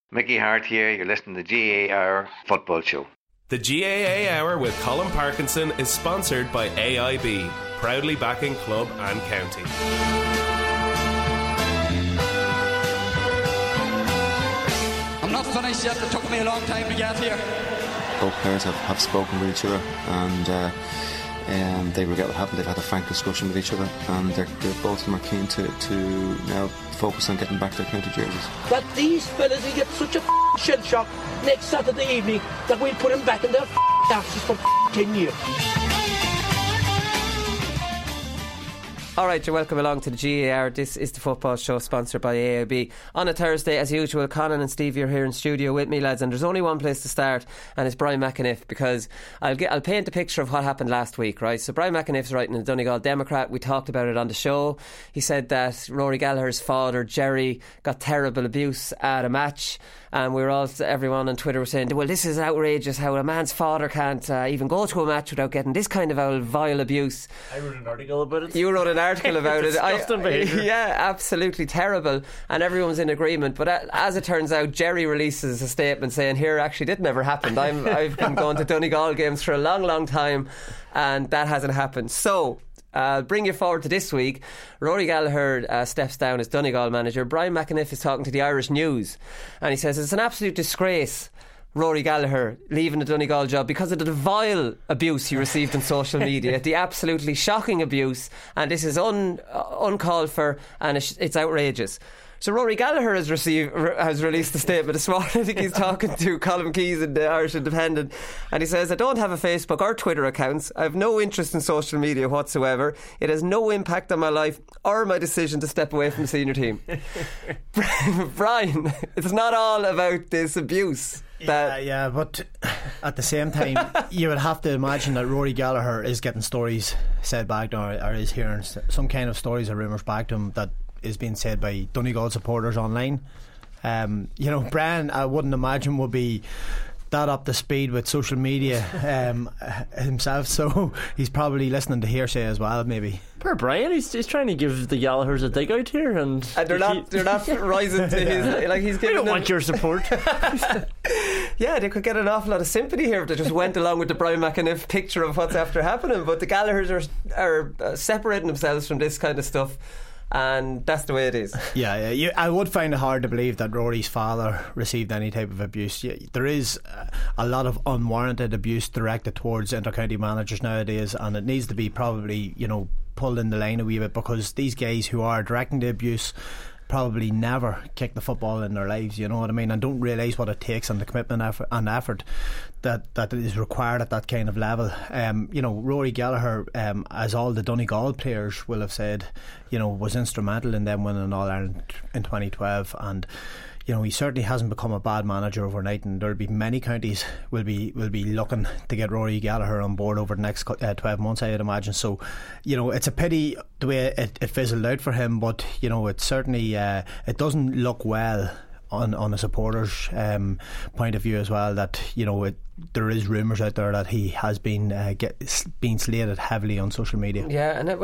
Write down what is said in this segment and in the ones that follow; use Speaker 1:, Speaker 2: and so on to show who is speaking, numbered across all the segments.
Speaker 1: Mickey Hart here, you're listening to the GAA Hour Football Show.
Speaker 2: The GAA Hour with Colin Parkinson is sponsored by AIB, proudly backing club and county.
Speaker 3: I'm not finished yet, it took me a long time to get here.
Speaker 4: Both players have spoken with each other, and they regret what happened. They've had a frank discussion with each other, and they're both of them are keen to now focus on getting back their county jerseys.
Speaker 5: That these fellas will get such a shell shock next Saturday evening that we'll put them back in their asses for 10 years.
Speaker 6: Alright, you're welcome along to the GAR. This is the football show sponsored by AIB. On a Thursday, as usual, Conan and Steve, you're here in studio with me, lads, and there's only one place to start, and it's Brian McAniff, because I'll paint a picture of what happened last week, right? So Brian McAniff's writing in the Donegal Democrat. We talked about it on the show. He said that Rory Gallagher's father, Jerry, got terrible abuse at a match, and everyone on Twitter was saying, well, this is outrageous how a man's father can't even go to a match without getting this kind of vile abuse.
Speaker 7: I wrote an article about it.
Speaker 6: You wrote an article about it.
Speaker 7: Disgusting behaviour.
Speaker 6: Yeah, absolutely terrible, and everyone's in agreement. But as it turns out, Jerry releases a statement saying, here, actually did never happen. I've been going to Donegal games for a long, long time, and that hasn't happened. So bring you forward to this week. Rory Gallagher steps down as Donegal manager. Brian McAniff is talking to the Irish News, and he says it's an absolute disgrace, Rory Gallagher leaving the Donegal job, because of the vile abuse he received on social media, the absolutely shocking abuse, and this is uncalled for, and it's outrageous. So Rory Gallagher has released a statement this morning. I think he's talking to Colin Keys in the Irish Independent, and he says, I don't have a Facebook or Twitter accounts. I have no interest in social media whatsoever. It has no impact on my life or my decision to step away from the senior team. Brian, it's not all about this abuse.
Speaker 8: Yeah, but at the same time, you would have to imagine that Rory Gallagher is getting stories said back to him, or is hearing some kind of stories or rumours back to him that is being said by Donegal supporters online. Brian, I wouldn't imagine, would be that up to speed with social media himself, so he's probably listening to hearsay as well, maybe.
Speaker 7: Poor Brian, he's trying to give the Gallaghers a dig out here, and
Speaker 6: they're not rising to his he's giving
Speaker 7: we don't want your support.
Speaker 6: Yeah, they could get an awful lot of sympathy here if they just went along with the Brian McAniff picture of what's after happening, but the Gallaghers are separating themselves from this kind of stuff, and that's the way it is.
Speaker 8: Yeah, I would find it hard to believe that Rory's father received any type of abuse. Yeah, there is a lot of unwarranted abuse directed towards inter-county managers nowadays, and it needs to be probably, pulled in the line a wee bit, because these guys who are directing the abuse probably never kick the football in their lives, you know what I mean, and don't realise what it takes and the commitment and effort that is required at that kind of level. Rory Gallagher, as all the Donegal players will have said, was instrumental in them winning All-Ireland in 2012, and he certainly hasn't become a bad manager overnight, and there'll be many counties will be looking to get Rory Gallagher on board over the next 12 months, I'd imagine. So it's a pity the way it fizzled out for him, but it certainly it doesn't look well on a supporter's point of view as well, that there is rumours out there that he has been slated heavily on social media.
Speaker 6: Yeah, and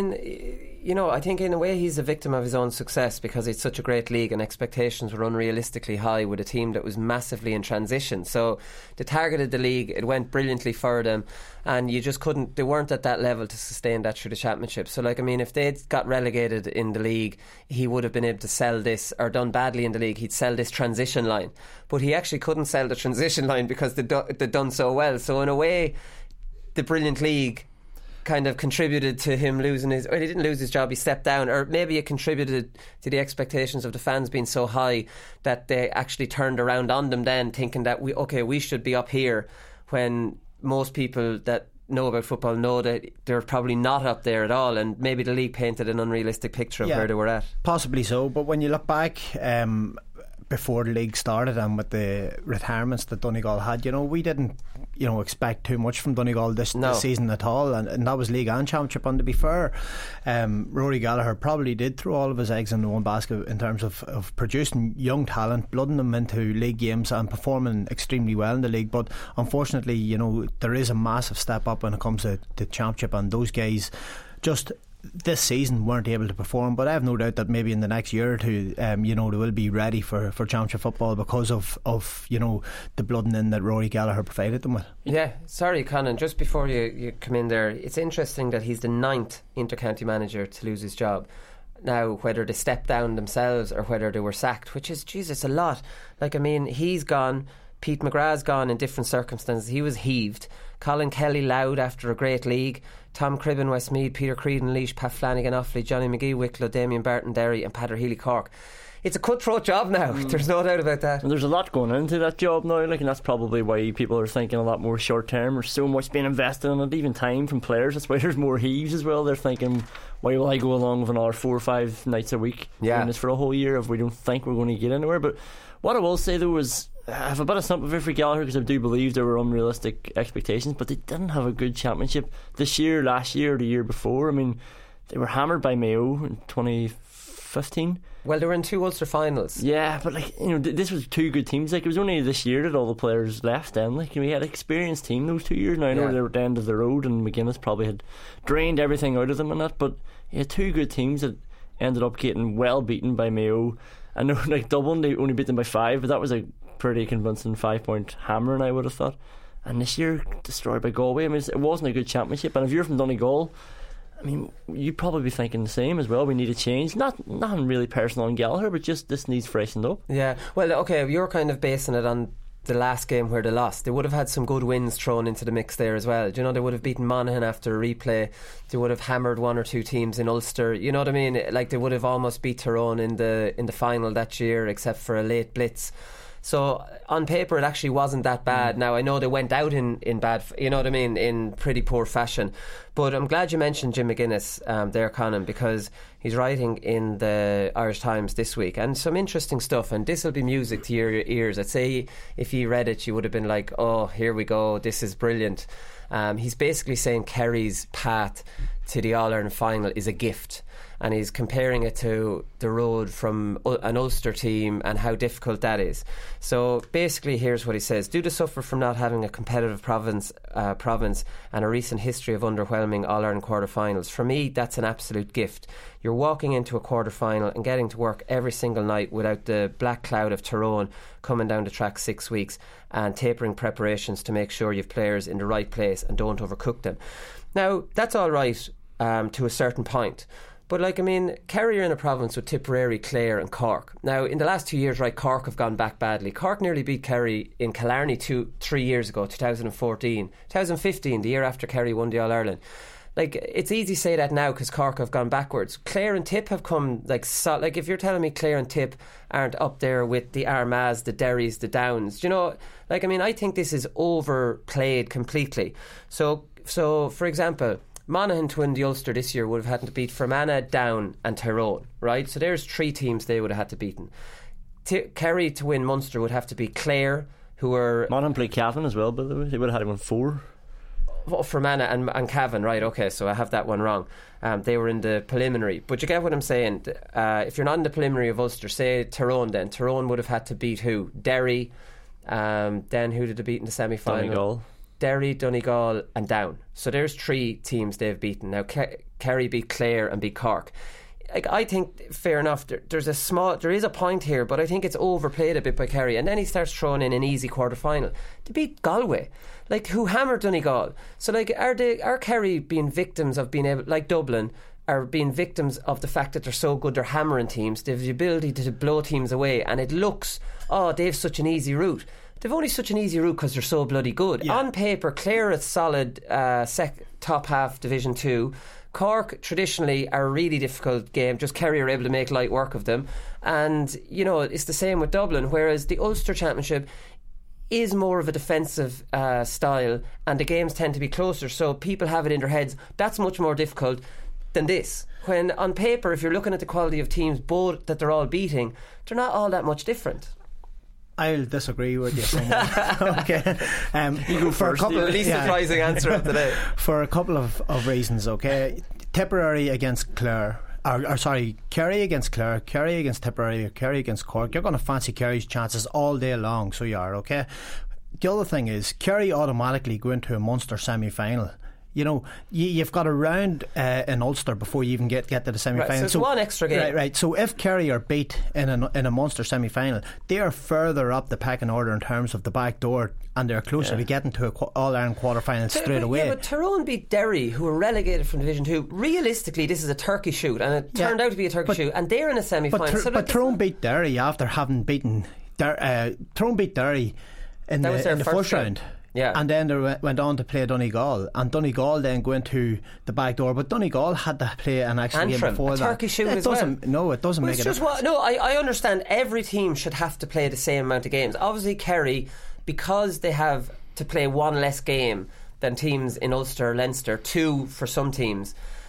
Speaker 6: I think in a way he's a victim of his own success, because it's such a great league and expectations were unrealistically high with a team that was massively in transition. So they targeted the league, it went brilliantly for them, and they weren't at that level to sustain that through the championship. So if they'd got relegated in the league, he would have been able to sell this, or done badly in the league, he'd sell this transition line. But he actually couldn't sell the transition line because they'd done so well. So in a way, the brilliant league kind of contributed to him losing he didn't lose his job, he stepped down, or maybe it contributed to the expectations of the fans being so high that they actually turned around on them then, thinking that we should be up here, when most people that know about football know that they're probably not up there at all, and maybe the league painted an unrealistic picture of where they were at.
Speaker 8: Possibly so, but when you look back before the league started and with the retirements that Donegal had, we didn't expect too much from Donegal this season at all, and that was league and championship. And to be fair, Rory Gallagher probably did throw all of his eggs in one basket in terms of producing young talent, blooding them into league games and performing extremely well in the league. But unfortunately, there is a massive step up when it comes to championship, and those guys just this season weren't able to perform, but I have no doubt that maybe in the next year or two, they will be ready for championship football because of the blooding in that Rory Gallagher provided them with.
Speaker 6: Yeah, sorry Conan, just before you come in there, it's interesting that he's the 9th inter-county manager to lose his job. Now, whether they stepped down themselves or whether they were sacked, which is, Jesus, a lot. He's gone. Pete McGrath's gone in different circumstances. He was heaved. Colin Kelly Loud after a great league. Tom Cribben Westmeath, Peter Creedon Laois, Pat Flanagan Offaly, Johnny McGee Wicklow, Damien Barton Derry and Patrick Healy Cork. It's a cutthroat job now. There's no doubt about that.
Speaker 7: And there's a lot going into that job now, and that's probably why people are thinking a lot more short term. There's so much being invested in it, even time from players. That's why there's more heaves as well. They're thinking, why will I go along with another 4 or 5 nights a week doing this for a whole year if we don't think we're going to get anywhere? But what I will say though is, I have a bit of sympathy for Gallagher because I do believe there were unrealistic expectations, but they didn't have a good championship this year, last year, the year before. I mean, they were hammered by Mayo in 2015.
Speaker 6: Well, they were in 2 Ulster finals.
Speaker 7: Yeah, but this was 2 good teams. It was only this year that all the players left. Then we had an experienced team those 2 years. Now I know they were at the end of the road, and McGuinness probably had drained everything out of them and that. But you had 2 good teams that ended up getting well beaten by Mayo. I know, Dublin, they only beat them by 5, but that was a pretty convincing 5-point hammering, I would have thought. And this year, destroyed by Galway. I mean, it wasn't a good championship. And if you're from Donegal, I mean, you'd probably be thinking the same as well. We need a change. Nothing really personal on Gallagher, but just this needs freshened up. Yeah.
Speaker 6: Well, okay, you're kind of basing it on the last game where they lost. They would have had some good wins thrown into the mix there as well. Do you know, they would have beaten Monaghan after a replay. They would have hammered 1 or 2 teams in Ulster. You know what I mean? Like, they would have almost beat Tyrone in the final that year, except for a late blitz. So on paper it actually wasn't that bad. Now I know they went out in bad, you know what I mean, in pretty poor fashion. But I'm glad you mentioned Jim McGuinness there, Conan, because he's writing in the Irish Times this week, and some interesting stuff, and this will be music to your ears. I'd say if you read it you would have been like, oh, here we go, this is brilliant. He's basically saying Kerry's path to the All-Ireland final is a gift, and he's comparing it to the road from an Ulster team and how difficult that is. So basically here's what he says: due to suffer from not having a competitive province and a recent history of underwhelming All-Ireland quarter-finals, for me that's an absolute gift. You're walking into a quarter-final and getting to work every single night without the black cloud of Tyrone coming down the track 6 weeks, and tapering preparations to make sure you've players in the right place and don't overcook them. Now that's all right to a certain point, but Kerry are in a province with Tipperary, Clare and Cork. Now in the last 2 years, right, Cork have gone back badly. Cork nearly beat Kerry in Killarney 3 years ago, 2014, 2015, the year after Kerry won the All-Ireland. It's easy to say that now because Cork have gone backwards. Clare and Tip have come if you're telling me Clare and Tip aren't up there with the Armaghs, the Derrys, the Downs, you know, I think this is overplayed completely. So for example, Monaghan to win the Ulster this year would have had to beat Fermanagh, Down and Tyrone, right? So there's 3 teams they would have had to beaten. Kerry to win Munster would have to beat Clare, who were...
Speaker 7: Monaghan played Cavan as well, by the way. They would have had to win 4.
Speaker 6: Fermanagh and Cavan, right, okay, so I have that one wrong. They were in the preliminary, but you get what I'm saying. If you're not in the preliminary of Ulster, say Tyrone, then Tyrone would have had to beat who? Derry, then who did they beat in the semi-final?
Speaker 7: Donegal.
Speaker 6: Derry, Donegal and Down. So there's 3 teams they've beaten. Now Kerry beat Clare and beat Cork. I think, fair enough, there is a point here, but I think it's overplayed a bit by Kerry. And then he starts throwing in an easy quarter-final to beat Galway, who hammered Donegal. So are Kerry being victims of being able, like Dublin, are being victims of the fact that they're so good, they're hammering teams, they have the ability to blow teams away, and it looks, they have such an easy route. They've only such an easy route because they're so bloody good. Yeah. On paper, Clare are solid top half Division 2. Cork traditionally are a really difficult game, just Kerry are able to make light work of them. And, you know, it's the same with Dublin, whereas the Ulster Championship is more of a defensive style and the games tend to be closer, so people have it in their heads that's much more difficult than this. When on paper, if you're looking at the quality of teams, both that they're all beating, they're not all that much different.
Speaker 8: I'll disagree with you somewhat. Okay.
Speaker 6: You go first. The least surprising answer of the day.
Speaker 8: For a couple of reasons, okay. Tipperary against Clare, Kerry against Clare, Kerry against Tipperary, Kerry against Cork. You're going to fancy Kerry's chances all day long, so you are, okay. The other thing is, Kerry automatically go into a Munster semi-final. You know, you've got a round in Ulster before you even get to the semi-final.
Speaker 6: Right, so it's one extra game.
Speaker 8: Right. So if Kerry are beat in a Munster semi-final, they are further up the pecking order in terms of the back door, and they're closer to getting to an All-Ireland quarter-final straight away.
Speaker 6: Yeah, but Tyrone beat Derry, who were relegated from Division 2. Realistically, this is a turkey shoot, and it turned out to be a turkey shoot, and they're in a semi-final.
Speaker 8: But Tyrone beat Derry after having beaten Tyrone beat Derry in the first round.
Speaker 6: Yeah.
Speaker 8: And then they went on to play Donegal, and Donegal then go into the back door. But Donegal had to play an actual game before that.
Speaker 6: Turkey shoot as well.
Speaker 8: No, it doesn't make it.
Speaker 6: I understand every team should have to play the same amount of games. Obviously, Kerry, because they have to play one less game than teams in Ulster or Leinster, 2 for some teams,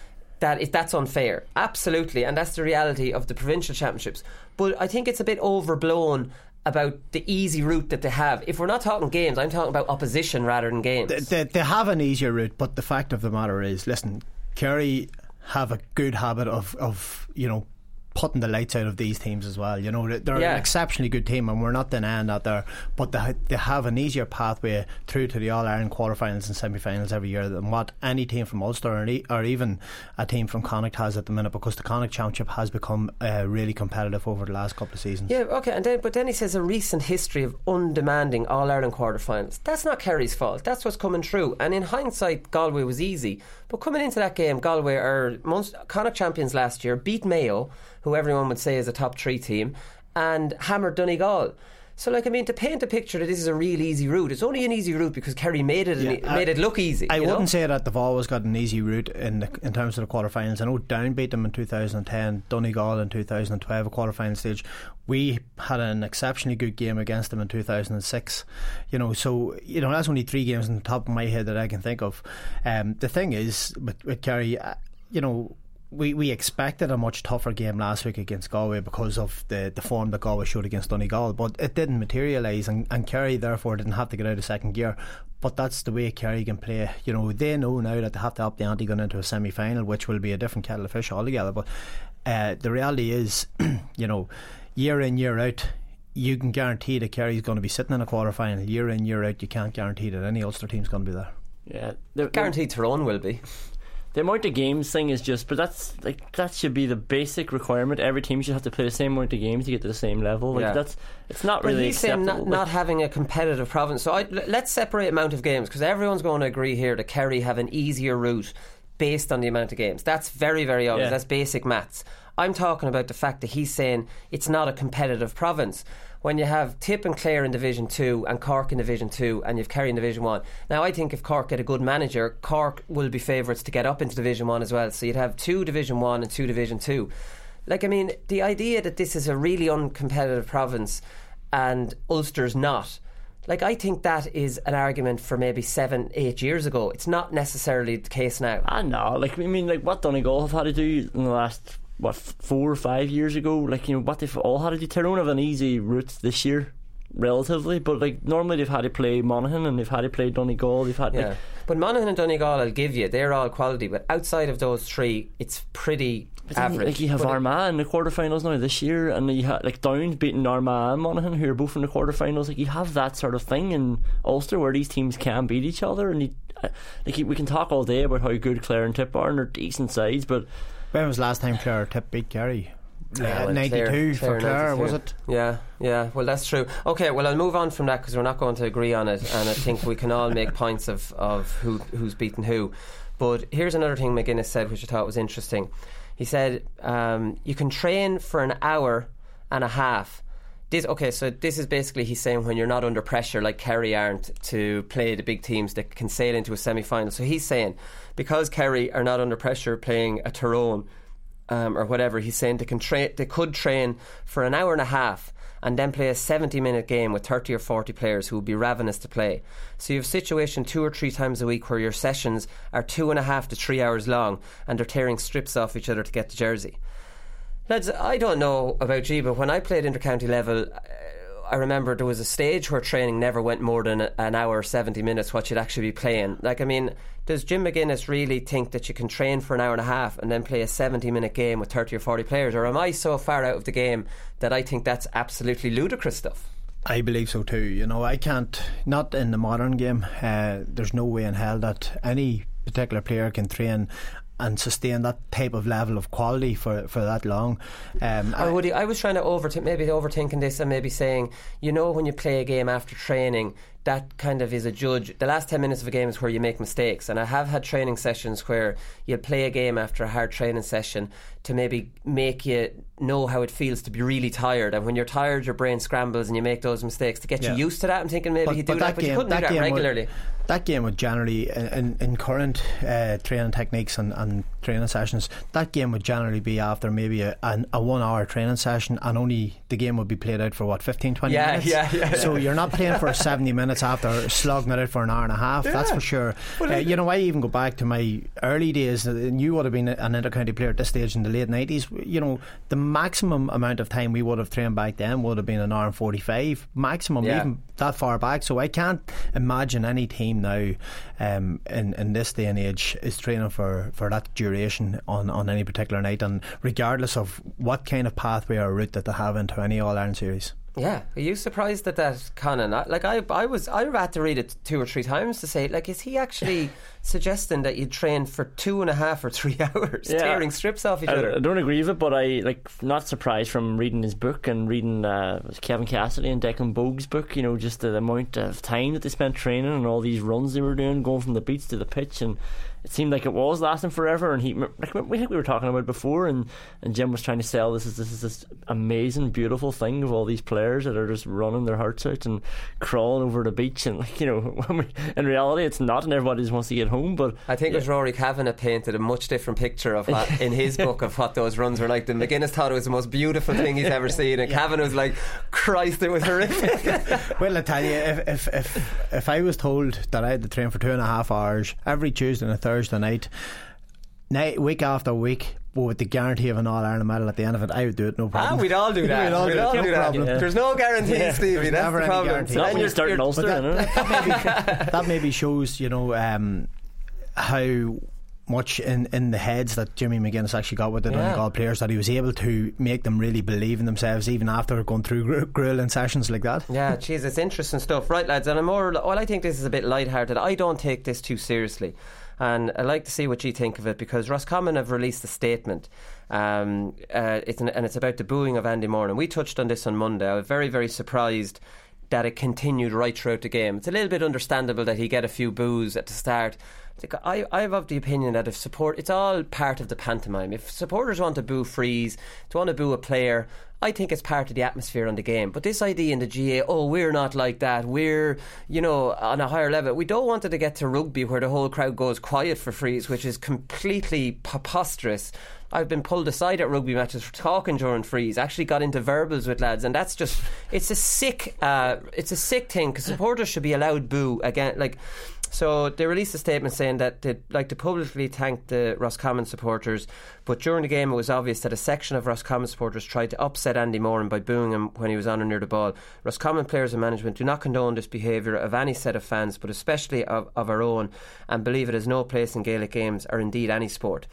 Speaker 6: that's unfair. Absolutely, and that's the reality of the provincial championships. But I think it's a bit overblown about the easy route that they have. If we're not talking games, I'm talking about opposition rather than games.
Speaker 8: They have an easier route, but the fact of the matter is, listen, Kerry have a good habit of you know, putting the lights out of these teams as well. You know, they're an exceptionally good team, and we're not denying that there, but they have an easier pathway through to the All-Ireland quarterfinals and semi-finals every year than what any team from Ulster or even a team from Connacht has at the minute, because the Connacht Championship has become really competitive over the last couple of seasons.
Speaker 6: Yeah, okay, but then he says a recent history of undemanding All-Ireland quarterfinals. That's not Kerry's fault. That's what's coming through. And in hindsight, Galway was easy. But coming into that game, Galway are Connacht champions last year, beat Mayo, who everyone would say is a top 3 team, and hammered Donegal. So, like, I mean, to paint a picture that this is a real easy route, it's only an easy route because Kerry made it look easy.
Speaker 8: I wouldn't say that they've always got an easy route in terms of the quarterfinals. I know Down beat them in 2010, Donegal in 2012, a quarterfinal stage. We had an exceptionally good game against them in 2006. You know, so, you know, that's only 3 games on the top of my head that I can think of. The thing is, with Kerry, you know, we expected a much tougher game last week against Galway because of the form that Galway showed against Donegal, but it didn't materialise, and Kerry therefore didn't have to get out of second gear. But that's the way Kerry can play. You know, they know now that they have to up the ante going into a semi-final, which will be a different kettle of fish altogether. But the reality is, you know, year in, year out, you can guarantee that Kerry's going to be sitting in a quarter-final. Year in, year out, you can't guarantee that any Ulster team's going to be there.
Speaker 7: Yeah,
Speaker 6: guaranteed Tyrone will be.
Speaker 7: The amount of games thing is just, but that should be the basic requirement. Every team should have to play the same amount of games to get to the same level. It's not really
Speaker 6: he's
Speaker 7: acceptable.
Speaker 6: Saying not having a competitive province. So let's separate amount of games, because everyone's going to agree here that Kerry have an easier route based on the amount of games. That's very, very obvious. That's basic maths. I'm talking about the fact that he's saying it's not a competitive province. When you have Tip and Clare in Division 2 and Cork in Division 2 and you've Kerry in Division 1. Now, I think if Cork get a good manager, Cork will be favourites to get up into Division 1 as well. So you'd have 2 Division 1 and 2 Division 2. Like, I mean, the idea that this is a really uncompetitive province and Ulster's not, like, I think that is an argument for maybe 7-8 years ago. It's not necessarily the case now.
Speaker 7: No, like, I mean, like, what Donegal have had to do in the last 4 or 5 years ago, like, you know, what they've all had to do. Tyrone have an easy route this year, relatively, but like normally they've had to play Monaghan and they've had to play Donegal.
Speaker 6: But Monaghan and Donegal, I'll give you, they're all quality. But outside of those 3, it's pretty average.
Speaker 7: Like, you have Armagh in the quarterfinals now this year, and you have like Downs beating Armagh and Monaghan, who are both in the quarterfinals. Like, you have that sort of thing in Ulster where these teams can beat each other, and we can talk all day about how good Clare and Tip are, and they're decent sides, but
Speaker 8: when was the last time Clare or Tip beat Kerry?
Speaker 6: 92
Speaker 8: for Clare, 92. Was it?
Speaker 6: Yeah, well, that's true. Okay, well, I'll move on from that because we're not going to agree on it, and I think we can all make points of who's beaten who. But here's another thing McGuinness said, which I thought was interesting. He said you can train for an hour and a half. So this is basically, he's saying, when you're not under pressure like Kerry aren't to play the big teams that can sail into a semi-final. So he's saying because Kerry are not under pressure playing a Tyrone or whatever, he's saying they could train for an hour and a half and then play a 70-minute game with 30 or 40 players who would be ravenous to play. So you have a situation 2 or 3 times a week where your sessions are 2.5 to 3 hours long and they're tearing strips off each other to get the jersey. Lads, I don't know about you, but when I played intercounty level, I remember there was a stage where training never went more than an hour or 70 minutes what you'd actually be playing. Like, I mean, does Jim McGuinness really think that you can train for an hour and a half and then play a 70-minute game with 30 or 40 players? Or am I so far out of the game that I think that's absolutely ludicrous stuff?
Speaker 8: I believe so too. You know, I can't, not in the modern game, there's no way in hell that any particular player can train and sustain that type of level of quality for that long.
Speaker 6: I was trying to overthinking this and maybe saying, when you play a game after training, that kind of is a judge. The last 10 minutes of a game is where you make mistakes, and I have had training sessions where you play a game after a hard training session to maybe make you know how it feels to be really tired, and when you're tired your brain scrambles and you make those mistakes to get you used to that. I'm thinking maybe he'd do that, but you couldn't do that regularly.
Speaker 8: That game would generally, in current training techniques and training sessions, that game would generally be after maybe a 1 hour training session, and only the game would be played out for 15-20 minutes.
Speaker 6: Yeah.
Speaker 8: So you're not playing for 70 minutes after slogging it out for an hour and a half. That's for sure. I even go back to my early days, and you would have been an inter-county player at this stage in the late 90s. The maximum amount of time we would have trained back then would have been an hour and 45 maximum, even that far back. So I can't imagine any team now in this day and age is training for that duration on any particular night, and regardless of what kind of pathway or route that they have into any All-Ireland series.
Speaker 6: Yeah, are you surprised at that, Conan? I had to read it 2 or 3 times to say, is he actually suggesting that you train for 2.5 or 3 hours, tearing strips off each other?
Speaker 7: I don't agree with it, but I not surprised from reading his book and reading Kevin Cassidy and Declan Bogue's book. Just the amount of time that they spent training and all these runs they were doing, going from the beach to the pitch, and it seemed like it was lasting forever. And we were talking about it before, and Jim was trying to sell this is this amazing, beautiful thing of all these players that are just running their hearts out and crawling over the beach, and in reality it's not, and everybody just wants to get home. But
Speaker 6: I think it was Rory Kavanagh painted a much different picture of what, in his book, of what those runs were like. The McGuinness thought it was the most beautiful thing he's ever seen, and Kavanagh was like, Christ, it was horrific.
Speaker 8: Well, I tell you, if I was told that I had to train for 2.5 hours every Tuesday and Thursday night, week after week, with the guarantee of an All-Ireland medal at the end of it, I would do it, no problem.
Speaker 6: We'd all do that. We'd all do that. Yeah. There's no guarantee, Stevie. That's the problem.
Speaker 7: Not when you're starting Ulster.
Speaker 8: That maybe shows, how much in the heads that Jimmy McGuinness actually got with the Donegal players, that he was able to make them really believe in themselves even after going through grueling sessions like that.
Speaker 6: Yeah, geez, it's interesting stuff. Right, lads, and I think this is a bit lighthearted. I don't take this too seriously, and I'd like to see what you think of it, because Roscommon have released a statement, it's about the booing of Andy Moran, and we touched on this on Monday. I was very, very surprised that it continued right throughout the game. It's a little bit understandable that he get a few boos at the start. I'm of the opinion that it's all part of the pantomime. If supporters want to boo Freeze, to want to boo a player, I think it's part of the atmosphere on the game. But this idea in the GA, we're not like that, we're on a higher level. We don't want it to get to rugby where the whole crowd goes quiet for Freeze, which is completely preposterous. I've been pulled aside at rugby matches for talking during Freeze. Actually got into verbals with lads, and that's just it's a sick thing, because supporters should be allowed boo again. So they released a statement saying that they'd like to publicly thank the Roscommon supporters, but during the game it was obvious that a section of Roscommon supporters tried to upset Andy Moran by booing him when he was on or near the ball. Roscommon players and management do not condone this behaviour of any set of fans, but especially of our own, and believe it has no place in Gaelic games or indeed any sport.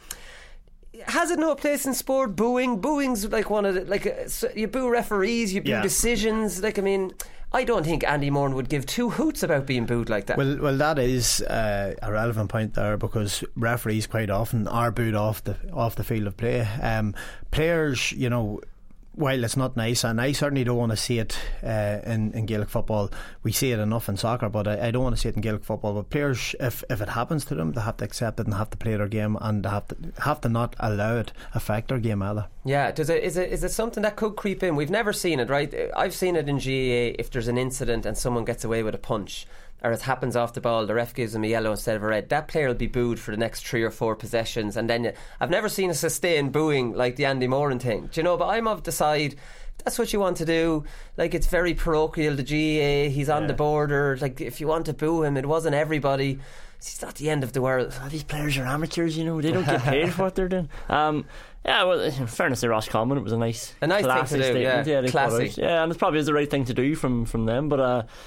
Speaker 6: Has it no place in sport? Booing's like one of the, you boo referees, you boo decisions. I don't think Andy Moran would give two hoots about being booed like that.
Speaker 8: Well, that is a relevant point there, because referees quite often are booed off the field of play. Players, while it's not nice, and I certainly don't want to see it in Gaelic football. We see it enough in soccer, but I don't want to see it in Gaelic football. But players, if it happens to them, they have to accept it and have to play their game, and they have to not allow it affect their game either.
Speaker 6: Yeah, is it something that could creep in? We've never seen it, right? I've seen it in GAA. If there's an incident and someone gets away with a punch, or it happens off the ball, the ref gives him a yellow instead of a red, that player will be booed for the next 3 or 4 possessions. And then I've never seen a sustained booing like the Andy Moran thing. Do you know? But I'm of the side, that's what you want to do. It's very parochial, the GAA, he's on the border. If you want to boo him, it wasn't everybody. It's not the end of the world.
Speaker 7: These players are amateurs, they don't get paid for what they're doing. Well, in fairness to Roscommon, it was a nice
Speaker 6: thing to do.
Speaker 7: Statement.
Speaker 6: Classy.
Speaker 7: Yeah, and it probably is the right thing to do from them. But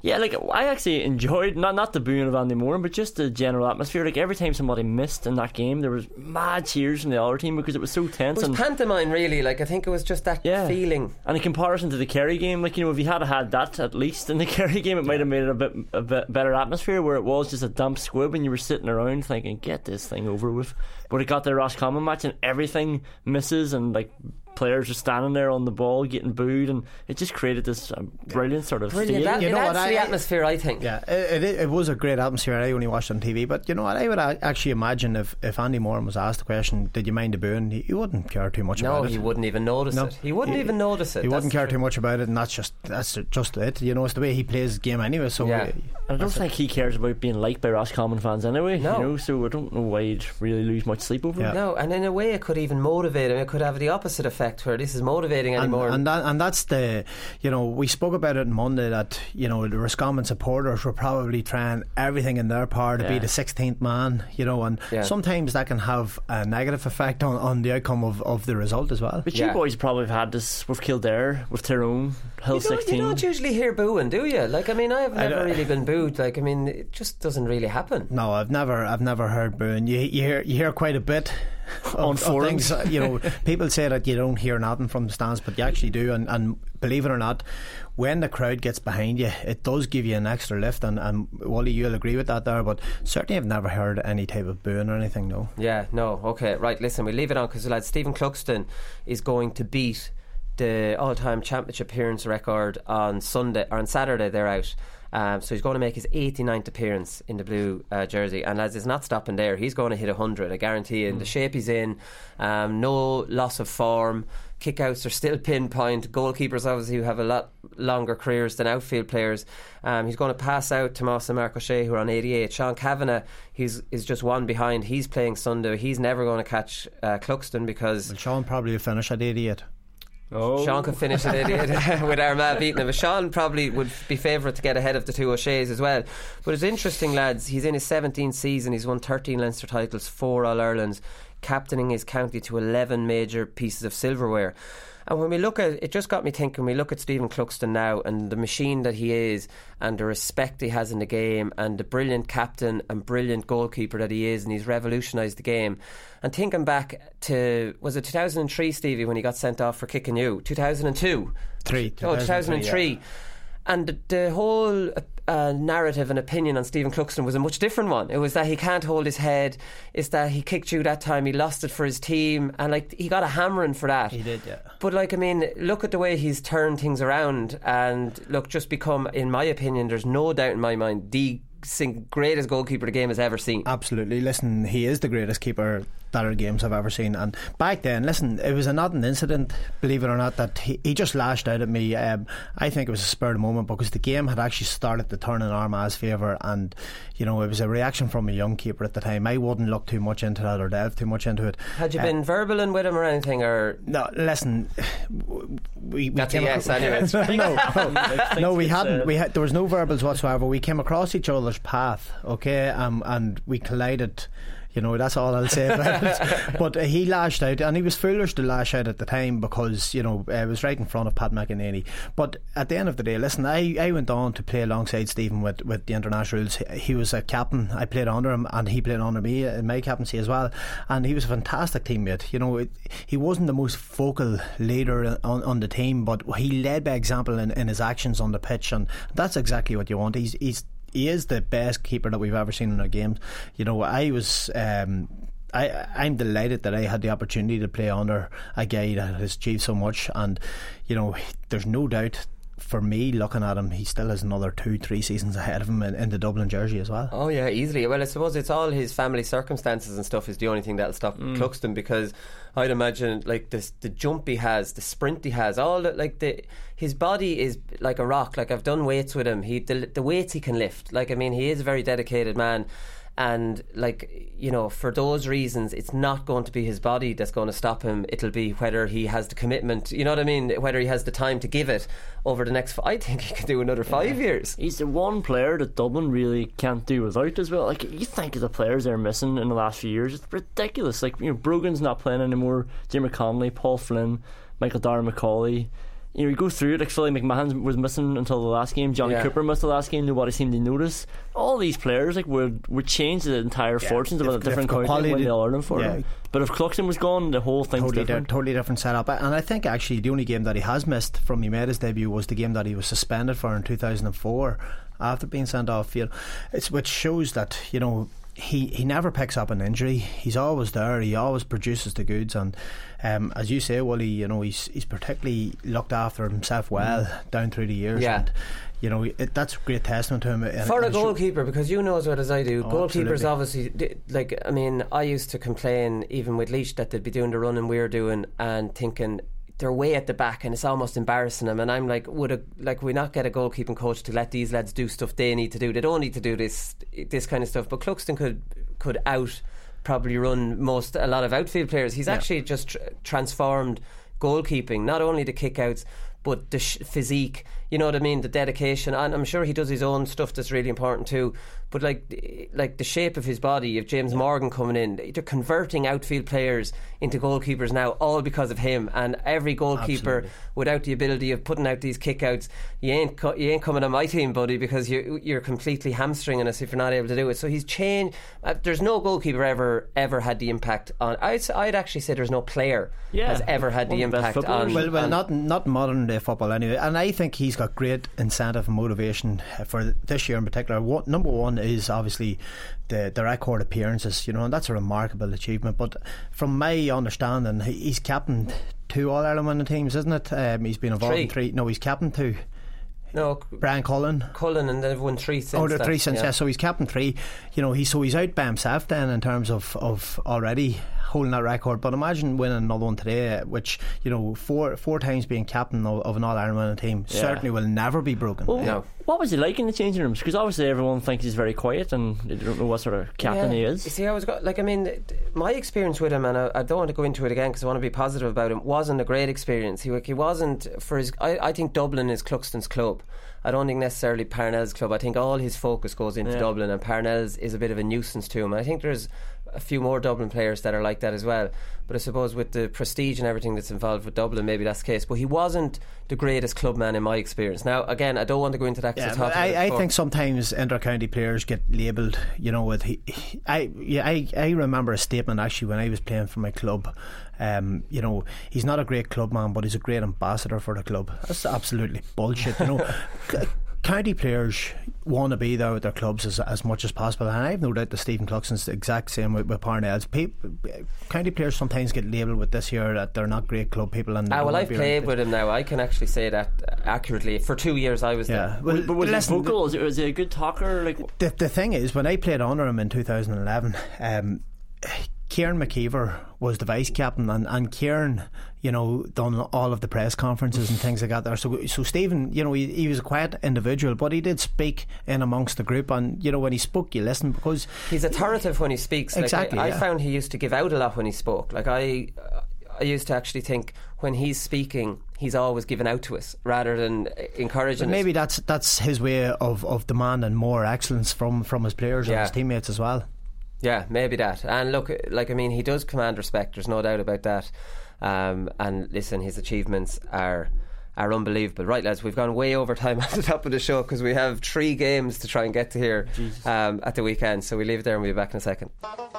Speaker 7: Yeah, like I actually enjoyed not the booing of Andy Moran, but just the general atmosphere. Like every time somebody missed in that game, there was mad cheers from the other team because it was so tense.
Speaker 6: It was pantomime, really. Like I think it was just that feeling.
Speaker 7: And in comparison to the Kerry game, like if you had that at least in the Kerry game, it might have made it a bit better atmosphere. Where it was just a damp squib, and you were sitting around thinking, "Get this thing over with." But it got the Roscommon match, and everything misses, and like players are standing there on the ball getting booed, and it just created this brilliant sort of
Speaker 6: brilliant. It adds to the atmosphere, I think.
Speaker 8: Yeah, it was a great atmosphere. I only watched on TV, but you know what, I would actually imagine if Andy Moran was asked the question, did you mind the booing, he wouldn't care too much about it.
Speaker 6: No, he wouldn't even notice it. He wouldn't even notice it.
Speaker 8: He wouldn't care too much about it, and that's just it. You know, it's the way he plays his game anyway. So
Speaker 7: I don't think he cares about being liked by Roscommon fans anyway. No. You know, so I don't know why he'd really lose much sleep over it.
Speaker 6: No, and in a way it could even motivate him. It could have the opposite effect where this is motivating anymore.
Speaker 8: And that's the, you know, we spoke about it on Monday that, you know, the Roscommon supporters were probably trying everything in their power to be the 16th man, you know, and sometimes that can have a negative effect on the outcome of the result as well.
Speaker 7: But you boys probably have had this with Kildare, with Tyrone, Hill 16.
Speaker 6: You don't usually hear booing, do you? Like, I mean, I've never really been booed. Like, I mean, it just doesn't really happen.
Speaker 8: No, I've never heard booing. You hear quite a bit on forums. You know, people say that you don't hear nothing from the stands, but you actually do. And believe it or not, when the crowd gets behind you, it does give you an extra lift. And Wally, you'll agree with that there. But certainly, I've never heard any type of booing or anything. No.
Speaker 6: Yeah. No. Okay. Right. Listen, we leave it on because lads, Stephen Cluxton is going to beat the all-time championship appearance record on Sunday or on Saturday. They're out. So he's going to make his 89th appearance in the blue jersey, and as it's not stopping there, he's going to hit 100, I guarantee. In the shape he's in, no loss of form, kickouts are still pinpoint, goalkeepers obviously who have a lot longer careers than outfield players. He's going to pass out Tomas and Mark O'Shea, who are on 88. Sean Kavanagh is just one behind. He's playing Sunday. He's never going to catch Cluxton because
Speaker 8: Sean probably will finish at 88.
Speaker 6: Oh. Sean could finish at 88 with Armagh beating him, but Sean probably would be favourite to get ahead of the two O'Sheas as well. But it's interesting, lads, he's in his 17th season, he's won 13 Leinster titles, 4 All-Irelands, captaining his county to 11 major pieces of silverware. And when we look at it, just got me thinking, we look at Stephen Cluxton now and the machine that he is and the respect he has in the game and the brilliant captain and brilliant goalkeeper that he is, and he's revolutionised the game. And thinking back to, was it 2003, Stevie, when he got sent off for kicking you? 2002? 2003. Yeah. And the whole narrative and opinion on Stephen Cluxton was a much different one. It was that he can't hold his head, it's that he kicked you that time, he lost it for his team, and like he got a hammering for that.
Speaker 8: He did, yeah.
Speaker 6: But like, I mean, look at the way he's turned things around, and look, just become, in my opinion, there's no doubt in my mind, the greatest goalkeeper the game has ever seen.
Speaker 8: Absolutely. Listen, he is the greatest keeper that our games have ever seen. And back then, listen, it was not an incident, believe it or not, that he just lashed out at me. I think it was a spur of the moment because the game had actually started to turn in Armagh's favour, and you know, it was a reaction from a young keeper at the time. I wouldn't look too much into that or delve too much into it.
Speaker 6: Had you been verbaling with him or anything? Or
Speaker 8: no, listen, we
Speaker 6: that's a yes anyway.
Speaker 8: No, we hadn't. There was no verbals whatsoever. We came across each other's path, okay, and we collided. You know, that's all I'll say about it. But he lashed out, and he was foolish to lash out at the time because, you know, it was right in front of Pat McEnany. But at the end of the day, listen, I went on to play alongside Stephen with the internationals. He was a captain. I played under him, and he played under me in my captaincy as well. And he was a fantastic teammate. You know, he wasn't the most vocal leader on the team, but he led by example in his actions on the pitch, and that's exactly what you want. He is the best keeper that we've ever seen in our games. You know, I'm delighted that I had the opportunity to play under a guy that has achieved so much, and you know, there's no doubt for me looking at him, he still has another 2-3 seasons ahead of him in the Dublin jersey as well.
Speaker 6: Oh yeah, easily. Well, I suppose it's all his family circumstances and stuff is the only thing that'll stop Cluxton, because I'd imagine like the jump he has, the sprint he has, all that, like his body is like a rock. Like, I've done weights with him, the weights he can lift, like, I mean, he is a very dedicated man. And like, you know, for those reasons, it's not going to be his body that's going to stop him. It'll be whether he has the commitment, you know what I mean, whether he has the time to give it over the next I think he could do another 5 years.
Speaker 7: He's the one player that Dublin really can't do without as well. Like, you think of the players they're missing in the last few years, it's ridiculous. Like, you know, Brogan's not playing anymore, Jimmy Connolly, Paul Flynn, Michael Dara McCauley, you know, you go through it, like Philly McMahon was missing until the last game, Johnny Cooper missed the last game, nobody seemed to notice. All these players like would change the entire fortunes of a different county when they Ireland for them. But if Cluxton was gone, the whole thing's different.
Speaker 8: Totally different setup. And I think actually the only game that he has missed from he made his debut was the game that he was suspended for in 2004 after being sent off field. Which shows that, you know, he never picks up an injury. He's always there. He always produces the goods. And as you say, Willie, you know, he's particularly looked after himself well down through the years.
Speaker 6: Yeah.
Speaker 8: And, you know, that's a great testament to him.
Speaker 6: For a goalkeeper, because you know as well as I do, goalkeepers
Speaker 8: absolutely.
Speaker 6: obviously, like, I mean, I used to complain even with Laois that they'd be doing the running we're doing and thinking they're way at the back and it's almost embarrassing them. And I'm like, would we not get a goalkeeping coach to let these lads do stuff they need to do? They don't need to do this kind of stuff. But Cluxton could probably run a lot of outfield players. He's actually just transformed goalkeeping, not only the kickouts but the physique, you know what I mean, the dedication. And I'm sure he does his own stuff that's really important too, but like the shape of his body, if James Morgan coming in, they're converting outfield players into goalkeepers now, all because of him. And every goalkeeper without the ability of putting out these kickouts, you ain't coming on my team, buddy, because you're completely hamstringing us if you're not able to do it. So he's changed. There's no goalkeeper ever had the impact on. I'd actually say there's no player has ever had the impact on.
Speaker 8: Well, not modern day football anyway. And I think he's got great incentive and motivation for this year in particular. Number one is obviously the record appearances, you know, and that's a remarkable achievement. But from my understanding, he's captained 2 All-Ireland winning teams, isn't it? He's been involved in 3. No, he's captained 2. No, Brian Cullen, and they've won 3 since.
Speaker 6: They're
Speaker 8: 3 since. Yeah, so he's captained 3. You know, he's out by himself then in terms of already holding that record. But imagine winning another one today, which, you know, four times being captain of an All-Ireland winning team certainly will never be broken.
Speaker 7: Well, no. What was he like in the changing rooms? Because obviously everyone thinks he's very quiet and they don't know what sort of captain he is.
Speaker 6: You see, my experience with him, and I don't want to go into it again because I want to be positive about him, wasn't a great experience. He wasn't for his. I think Dublin is Cluxton's club. I don't think necessarily Parnell's club. I think all his focus goes into Dublin, and Parnell's is a bit of a nuisance to him. I think there's a few more Dublin players that are like that as well, but I suppose with the prestige and everything that's involved with Dublin, maybe that's the case. But he wasn't the greatest clubman in my experience. Now again, I don't want to go into that because
Speaker 8: I think sometimes inter-county players get labelled, you know, with I remember a statement actually when I was playing for my club. You know, he's not a great clubman, but he's a great ambassador for the club. That's absolutely bullshit, you know. County players want to be there with their clubs as much as possible, and I have no doubt that Stephen Cluxton's the exact same with Parnell's. County players sometimes get labelled with this year that they're not great club people. And
Speaker 6: I've played with him now. I can actually say that accurately. For 2 years I was there.
Speaker 7: But was he vocal? Was he a good talker? Like
Speaker 8: the thing is, when I played under him in 2011, Kieran McKeever was the vice captain, and Kieran, you know, done all of the press conferences and things like that there. So Stephen, you know, he was a quiet individual, but he did speak in amongst the group, and you know, when he spoke, you listen, because
Speaker 6: he's authoritative when he speaks.
Speaker 8: Exactly.
Speaker 6: I found he used to give out a lot when he spoke. Like I used to actually think when he's speaking, he's always giving out to us rather than encouraging us.
Speaker 8: Maybe that's his way of demanding more excellence from his players and his teammates as well.
Speaker 6: Yeah, maybe that. And look, like, I mean, he does command respect, there's no doubt about that. And listen, his achievements are unbelievable. Right, lads, we've gone way over time at the top of the show because we have 3 games to try and get to here at the weekend. So we leave it there and we'll be back in a second.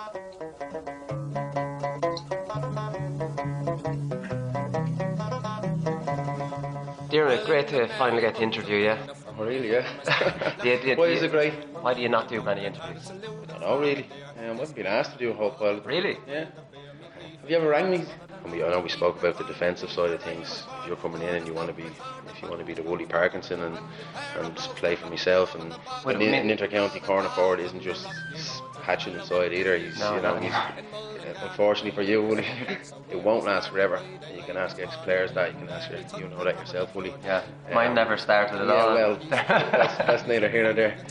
Speaker 6: Diarmuid, great to finally get to interview you.
Speaker 9: Oh, really, yeah. Why is it great?
Speaker 6: Why do you not do many interviews?
Speaker 9: I don't know, really. I haven't been asked to do a whole pile.
Speaker 6: Really?
Speaker 9: Yeah. Have you ever rang me? I know we spoke about the defensive side of things. If you're coming in and you want to be the Wooly Parkinson and play for myself, and an inter-county corner forward isn't just patching inside either. Unfortunately for you, Wooly, it won't last forever. And you can ask ex-players that. You can ask you know that yourself, Wooly.
Speaker 6: Yeah, mine never started at all.
Speaker 9: Well, that's neither here nor there.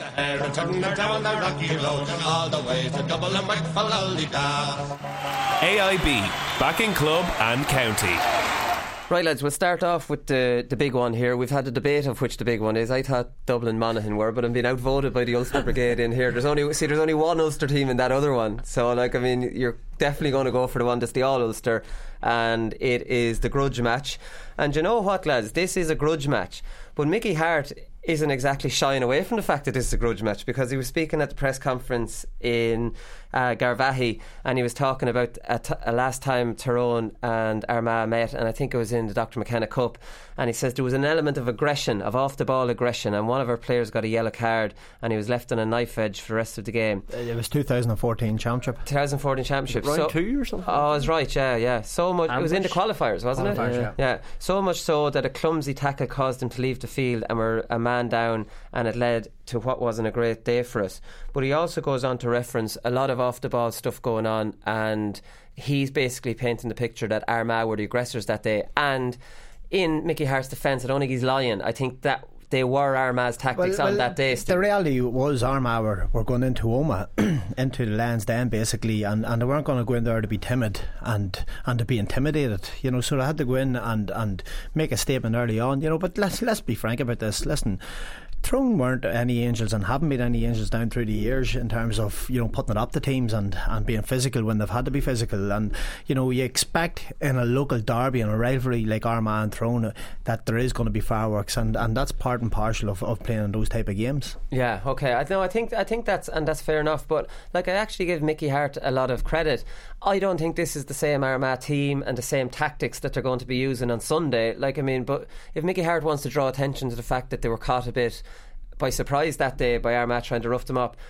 Speaker 2: AIB, backing club and county.
Speaker 6: Right, lads, we'll start off with the big one here. We've had a debate of which the big one is. I thought Dublin Monaghan were, but I'm being outvoted by the Ulster Brigade in here. There's only one Ulster team in that other one. So, you're definitely going to go for the one that's the All-Ulster, and it is the grudge match. And you know what, lads? This is a grudge match. But Mickey Harte isn't exactly shying away from the fact that this is a grudge match, because he was speaking at the press conference in Garvaghey, and he was talking about a last time Tyrone and Armagh met, and I think it was in the Dr. McKenna Cup, and he says there was an element of aggression, of off the ball aggression, and one of our players got a yellow card and he was left on a knife edge for the rest of the game.
Speaker 8: It was 2014 championship.
Speaker 6: 2014 championship.
Speaker 7: Round 2 or something?
Speaker 6: Oh, I was right, yeah. So much. It was in the qualifiers, wasn't it? Yeah. So much so that a clumsy tackle caused him to leave the field and we're a man down, and it led to what wasn't a great day for us. But he also goes on to reference a lot of off the ball stuff going on, and he's basically painting the picture that Armagh were the aggressors that day. And in Mickey Harte's defence, I don't think he's lying. I think that they were Armagh's tactics on that day.
Speaker 8: The reality was Armagh were going into Omagh, into the Lansdowne Den basically, and they weren't going to go in there to be timid and to be intimidated, so they had to go in and make a statement early on, but let's be frank about this. Listen, Tyrone weren't any angels and haven't been any angels down through the years in terms of putting it up to teams and being physical when they've had to be physical, and you expect in a local derby and a rivalry like Armagh and Tyrone that there is going to be fireworks, and that's part and parcel of playing in those type of games.
Speaker 6: Yeah, okay. I think that's fair enough, but I actually give Mickey Harte a lot of credit. I don't think this is the same Armagh team and the same tactics that they're going to be using on Sunday. But if Mickey Harte wants to draw attention to the fact that they were caught a bit by surprise that day by Armagh trying to rough them up,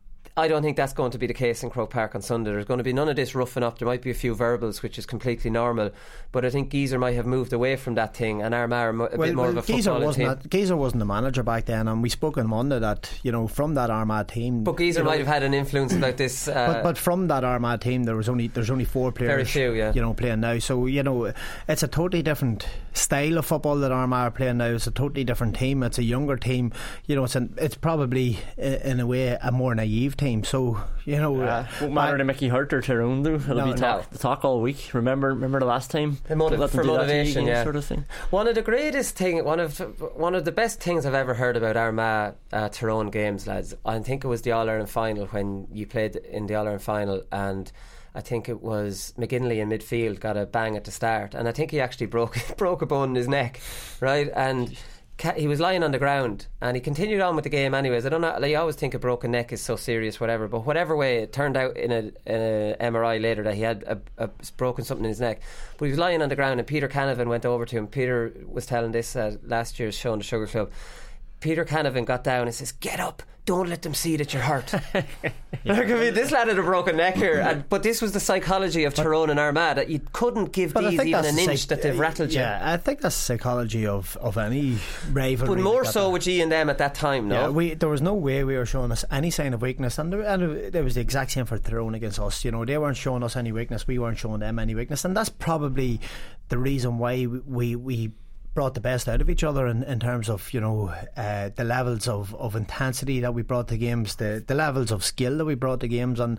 Speaker 6: I don't think that's going to be the case in Croke Park on Sunday. There's going to be none of this roughing up. There might be a few verbals, which is completely normal, but I think Geezer might have moved away from that thing, and Armagh are bit more of a footballing team.
Speaker 8: Geezer wasn't the manager back then, and we spoke on Monday that from that Armagh team.
Speaker 6: But Geezer might have had an influence about this.
Speaker 8: But from that Armagh team, there's only 4 players.
Speaker 6: Very few, yeah.
Speaker 8: Playing now. So it's a totally different style of football that Armagh are playing now. It's a totally different team. It's a younger team. It's probably in a way a more naive team. So.
Speaker 7: Won't matter to Mickey Harte or Tyrone though. It'll be talk all week. Remember the last time
Speaker 6: for motivation,
Speaker 7: sort of thing.
Speaker 6: One of the greatest thing, one of the best things I've ever heard about Armagh Tyrone games, lads. I think it was the All-Ireland final, when you played in the All-Ireland final, and I think it was McGinley in midfield got a bang at the start, and I think he actually broke a bone in his neck, right? And he was lying on the ground and he continued on with the game anyways. I don't know, I always think a broken neck is so serious, whatever, but whatever way, it turned out in a MRI later that he had a broken something in his neck. But he was lying on the ground, and Peter Canavan went over to him. Peter was telling this last year's show on the Sugar Club. Peter Canavan got down and says, "Get up, don't let them see that you're hurt." This lad had a broken neck here, but this was the psychology of Tyrone and Armagh, that you couldn't give these even an inch that they've rattled you.
Speaker 8: Yeah, I think that's the psychology of any rivalry.
Speaker 6: But more so with G and them at that time, no?
Speaker 8: Yeah, there was no way we were showing us any sign of weakness, and it was the exact same for Tyrone against us. They weren't showing us any weakness, we weren't showing them any weakness, and that's probably the reason why we brought the best out of each other in terms of the levels of intensity that we brought to games, the levels of skill that we brought to games, and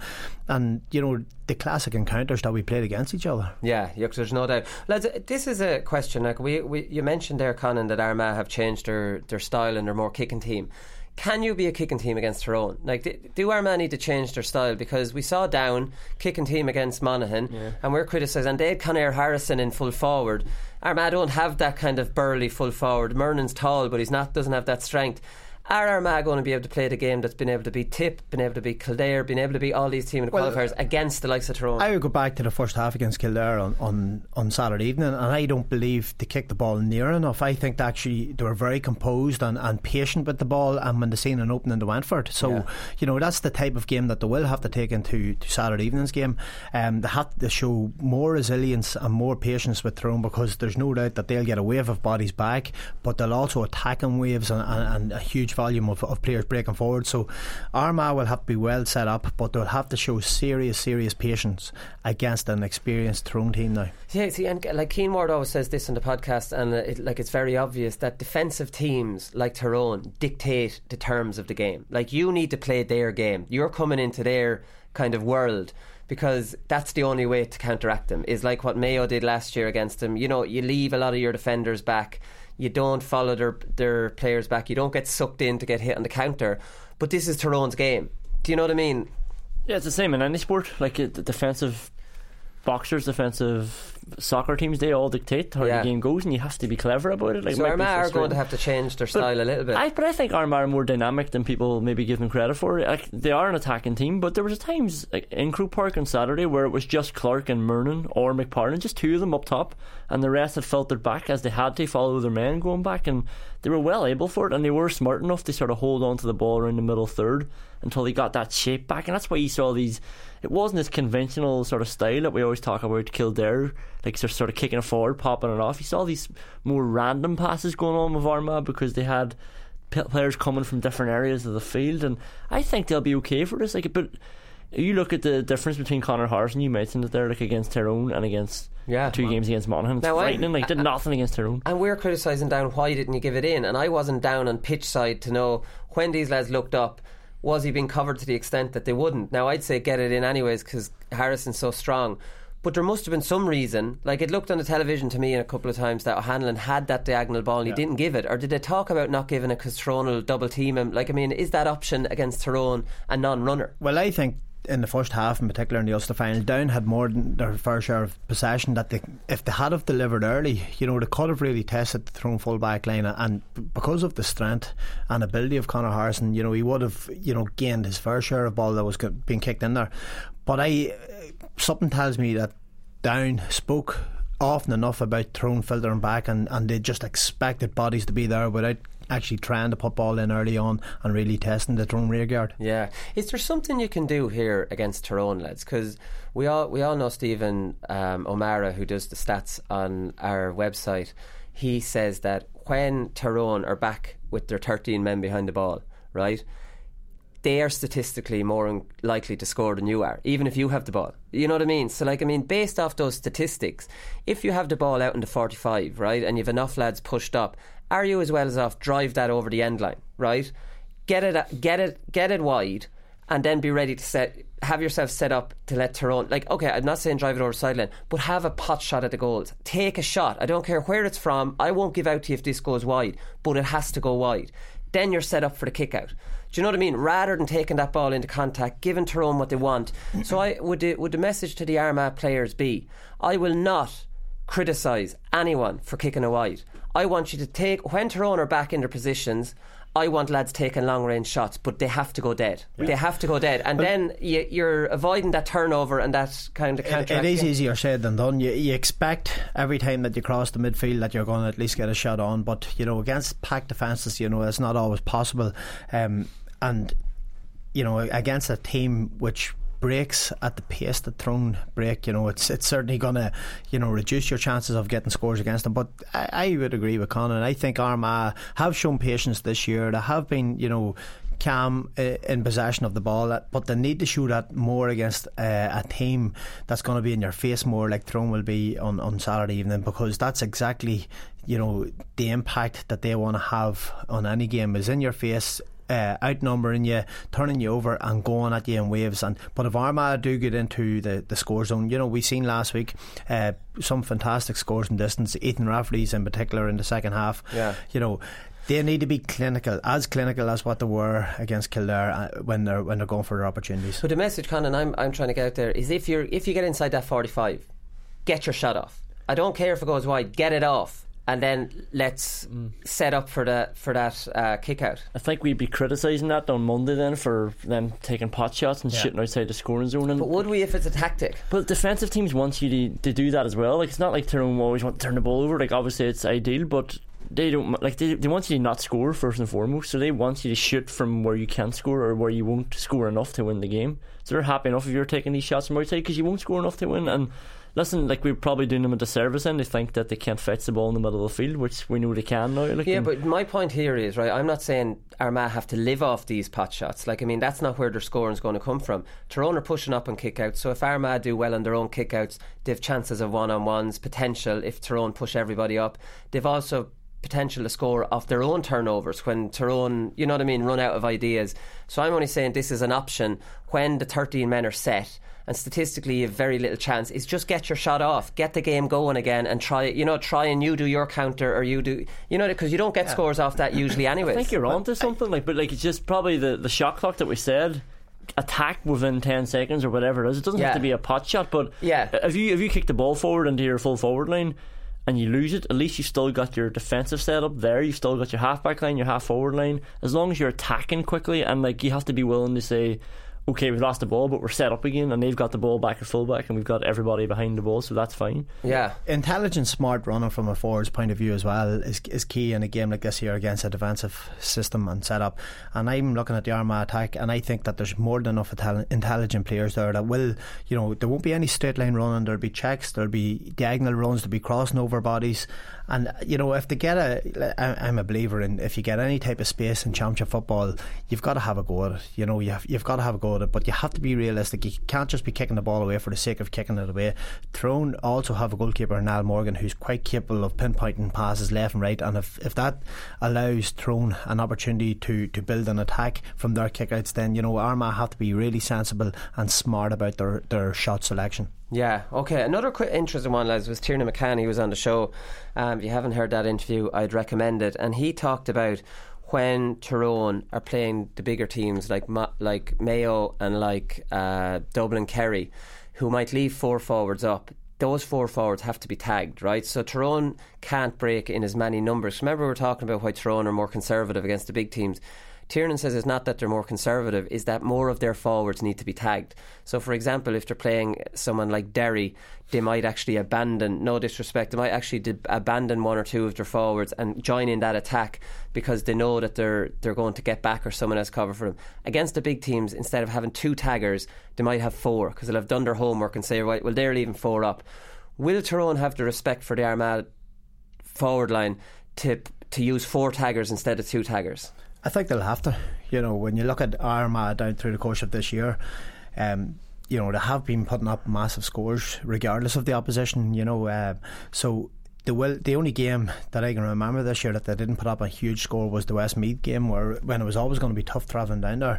Speaker 8: the classic encounters that we played against each other.
Speaker 6: Yeah, there's no doubt. Lads, this is a question. You mentioned there, Conan, that Armagh have changed their style and they're more kicking team. Can you be a kicking team against Tyrone? Do Armagh need to change their style? Because we saw Down kicking team against Monaghan, and we're criticised, and they had Conair Harrison in full forward. Armagh don't have that kind of burly full forward. Mernan's tall, but doesn't have that strength. Are Armagh going to be able to play the game that's been able to beat Tip, been able to beat Kildare, been able to beat all these teams in the qualifiers against the likes of Tyrone?
Speaker 8: I would go back to the first half against Kildare on Saturday evening, and I don't believe they kicked the ball near enough. I think actually they were very composed and patient with the ball, and when they seen an opening they went for it. So that's the type of game that they will have to take into Saturday evening's game. They have to show more resilience and more patience with Tyrone, because there's no doubt that they'll get a wave of bodies back, but they'll also attack in waves and a huge volume of players breaking forward. So Armagh will have to be well set up, but they'll have to show serious patience against an experienced Tyrone team now.
Speaker 6: Yeah, see, and like Keane Ward always says this on the podcast, and it's very obvious that defensive teams like Tyrone dictate the terms of the game. Like, you need to play their game. You're coming into their kind of world. because that's the only way to counteract them, is like what Mayo did last year against them. You leave a lot of your defenders back, you don't follow their players back, you don't get sucked in to get hit on the counter. But this is Tyrone's game. Do you know what I mean?
Speaker 7: Yeah, it's the same in any sport. Like the defensive boxers, defensive soccer teams, they all dictate how the game goes, and you have to be clever about it. Like,
Speaker 6: so Armagh are going to have to change their style a little bit.
Speaker 7: But I think Armagh are more dynamic than people maybe give them credit for. Like, they are an attacking team, but there was times like in Croke Park on Saturday where it was just Clark and Murnan or McParland, just two of them up top, and the rest had filtered back as they had to follow their men going back, and they were well able for it, and they were smart enough to sort of hold on to the ball around the middle third until they got that shape back. And that's why you saw these, it wasn't this conventional sort of style that we always talk about Kildare, like sort of kicking it forward, popping it off. You saw these more random passes going on with Armagh because they had players coming from different areas of the field, and I think they'll be okay for this. Like, but you look at the difference between Conor Harrison, you mentioned it there, like against Tyrone and against two games against Monaghan. It's frightening. Like, did nothing against Tyrone. And
Speaker 6: we're criticising down, why didn't you give it in? And I wasn't down on pitch side to know when these lads looked up, was he being covered to the extent that they wouldn't? Now I'd say get it in anyways because Harrison's so strong, but there must have been some reason. Like, it looked on the television to me a couple of times that O'Hanlon had that diagonal ball and he didn't give it, or did they talk about not giving it because Tyrone will double team him? Like, I mean, is that option against Tyrone a non-runner?
Speaker 8: Well, I think in the first half in particular in the Ulster final, Down had more than their fair share of possession, that if they had have delivered early, they could have really tested the Tyrone full back line, and because of the strength and ability of Conor Harrison, he would have gained his fair share of ball that was being kicked in there. But something tells me that Down spoke often enough about Tyrone filtering back, and they just expected bodies to be there without actually trying to put ball in early on and really testing the Tyrone rearguard.
Speaker 6: Yeah. Is there something you can do here against Tyrone, lads? Because we all know Stephen O'Mara, who does the stats on our website. He says that when Tyrone are back with their 13 men behind the ball, right, they are statistically more likely to score than you are, even if you have the ball. You know what I mean? So, based off those statistics, if you have the ball out in the 45, right, and you have enough lads pushed up, are you as well as off drive that over the end line, right? Get it wide, and then be ready to have yourself set up to let Tyrone. Okay, I'm not saying drive it over the sideline, but have a pot shot at the goals. Take a shot. I don't care where it's from. I won't give out to you if this goes wide, but it has to go wide. Then you're set up for the kick out. Do you know what I mean? Rather than taking that ball into contact, giving Tyrone what they want. So would the message to the Armagh players be, I will not criticise anyone for kicking a wide. I want you to take, when Tyrone are back in their positions, I want lads taking long range shots, but they have to go dead. Yeah. They have to go dead, and then you're avoiding that turnover and that kind of counter.
Speaker 8: It is easier said than done. You expect every time that you cross the midfield that you're going to at least get a shot on, but against packed defences, it's not always possible. And against a team which breaks at the pace that Tyrone break, it's certainly going to reduce your chances of getting scores against them. But I would agree with Conan. I think Armagh have shown patience this year. They have been calm in possession of the ball, but they need to show that more against a team that's going to be in your face more, like Tyrone will be on Saturday evening, because that's exactly the impact that they want to have on any game, is in your face, outnumbering you, turning you over and going at you in waves. But if Armagh do get into the score zone, we've seen last week some fantastic scores from distance, Ethan Rafferty's in particular in the second half. They need to be clinical as what they were against Kildare when they're going for their opportunities.
Speaker 6: But the message, Conan, I'm trying to get out there is, if you get inside that 45, get your shot off. I don't care if it goes wide, get it off. And then let's set up for that kick out. I
Speaker 7: think we'd be criticising that on Monday then for them taking pot shots and shooting outside the scoring zone.
Speaker 6: But would we if it's a tactic?
Speaker 7: But defensive teams want you to do that as well. It's not like Tyrone always want to turn the ball over. Obviously it's ideal, but they don't. They want you to not score first and foremost. So they want you to shoot from where you can score or where you won't score enough to win the game. So they're happy enough if you're taking these shots from outside because you won't score enough to win. And listen, we're probably doing them a disservice, and they think that they can't fetch the ball in the middle of the field, which we know they can now.
Speaker 6: But my point here is, right, I'm not saying Armagh have to live off these pot shots. That's not where their scoring's going to come from. Tyrone are pushing up on kick-outs, so if Armagh do well on their own kick-outs, they've chances of one-on-ones, potential if Tyrone push everybody up. They've also potential to score off their own turnovers when Tyrone, you know what I mean, run out of ideas. So I'm only saying this is an option when the 13 men are set. And statistically, you have very little chance. Is just get your shot off, get the game going again, and try and you do your counter, or you do, because you don't get scores off that usually anyway.
Speaker 7: I think you're onto something, but it's just probably the shot clock that we said. Attack within 10 seconds or whatever it is. It doesn't have to be a pot shot, but if you kick the ball forward into your full forward line and you lose it, at least you've still got your defensive setup there. You've still got your half back line, your half forward line. As long as you're attacking quickly, and you have to be willing to say, okay, we've lost the ball, but we're set up again, and they've got the ball back at fullback, and we've got everybody behind the ball, so that's fine.
Speaker 6: Yeah,
Speaker 8: intelligent, smart running from a forward's point of view as well is key in a game like this here against a defensive system and setup. And I'm looking at the Armagh attack, and I think that there's more than enough intelligent players there that will, there won't be any straight line running. There'll be checks, there'll be diagonal runs, there'll be crossing over bodies. And if they get I'm a believer in, if you get any type of space in championship football, you've got to have a go at it. You've got to have a go at it, but you have to be realistic. You can't just be kicking the ball away for the sake of kicking it away. Tyrone also have a goalkeeper, Niall Morgan, who's quite capable of pinpointing passes left and right, and if that allows Tyrone an opportunity to build an attack from their kickouts, then Armagh have to be really sensible and smart about their shot selection.
Speaker 6: Yeah, okay. Another interesting one, lads, was Tiernan McCann. He was on the show. If you haven't heard that interview, I'd recommend it. And he talked about when Tyrone are playing the bigger teams like Mayo and like Dublin Kerry, who might leave 4 forwards up. Those 4 forwards have to be tagged, right? So Tyrone can't break in as many numbers. Remember, we were talking about why Tyrone are more conservative against the big teams. Tiernan says it's not that they're more conservative, is that more of their forwards need to be tagged. So for example, if they're playing someone like Derry, they might actually abandon, no disrespect, they might actually abandon 1 or 2 of their forwards and join in that attack because they know that they're going to get back or someone else cover for them. Against the big teams, instead of having 2 taggers, they might have 4 because they'll have done their homework and say, right, well, they're leaving 4 up. Will Tyrone have the respect for the Armagh forward line to use 4 taggers instead of 2 taggers?
Speaker 8: I think they'll have to. When you look at Armagh down through the course of this year, they have been putting up massive scores regardless of the opposition. So the only game that I can remember this year that they didn't put up a huge score was the Westmeath game, when it was always going to be tough travelling down there.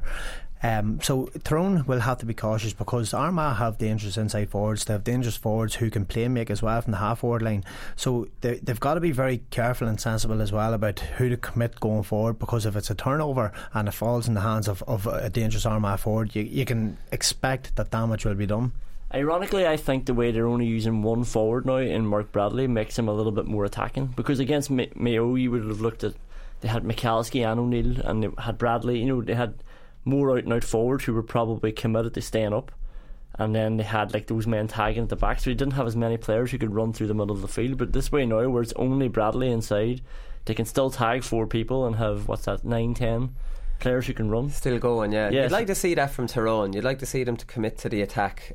Speaker 8: So Tyrone will have to be cautious because Armagh have dangerous inside forwards. They have dangerous forwards who can play make as well from the half forward line. So they've got to be very careful and sensible as well about who to commit going forward, because if it's a turnover and it falls in the hands of a dangerous Armagh forward, you can expect that damage will be done.
Speaker 7: Ironically, I think the way they're only using 1 forward now in Mark Bradley makes him a little bit more attacking, because against Mayo you would have looked at, they had Michalski and O'Neill, and they had Bradley, they had more out and out forwards who were probably committed to staying up, and then they had those men tagging at the back, so they didn't have as many players who could run through the middle of the field. But this way now, where it's only Bradley inside, they can still tag 4 people and have 9-10 players who can run, still
Speaker 6: going. Yes. You'd like to see that from Tyrone. You'd like to see them to commit to the attack.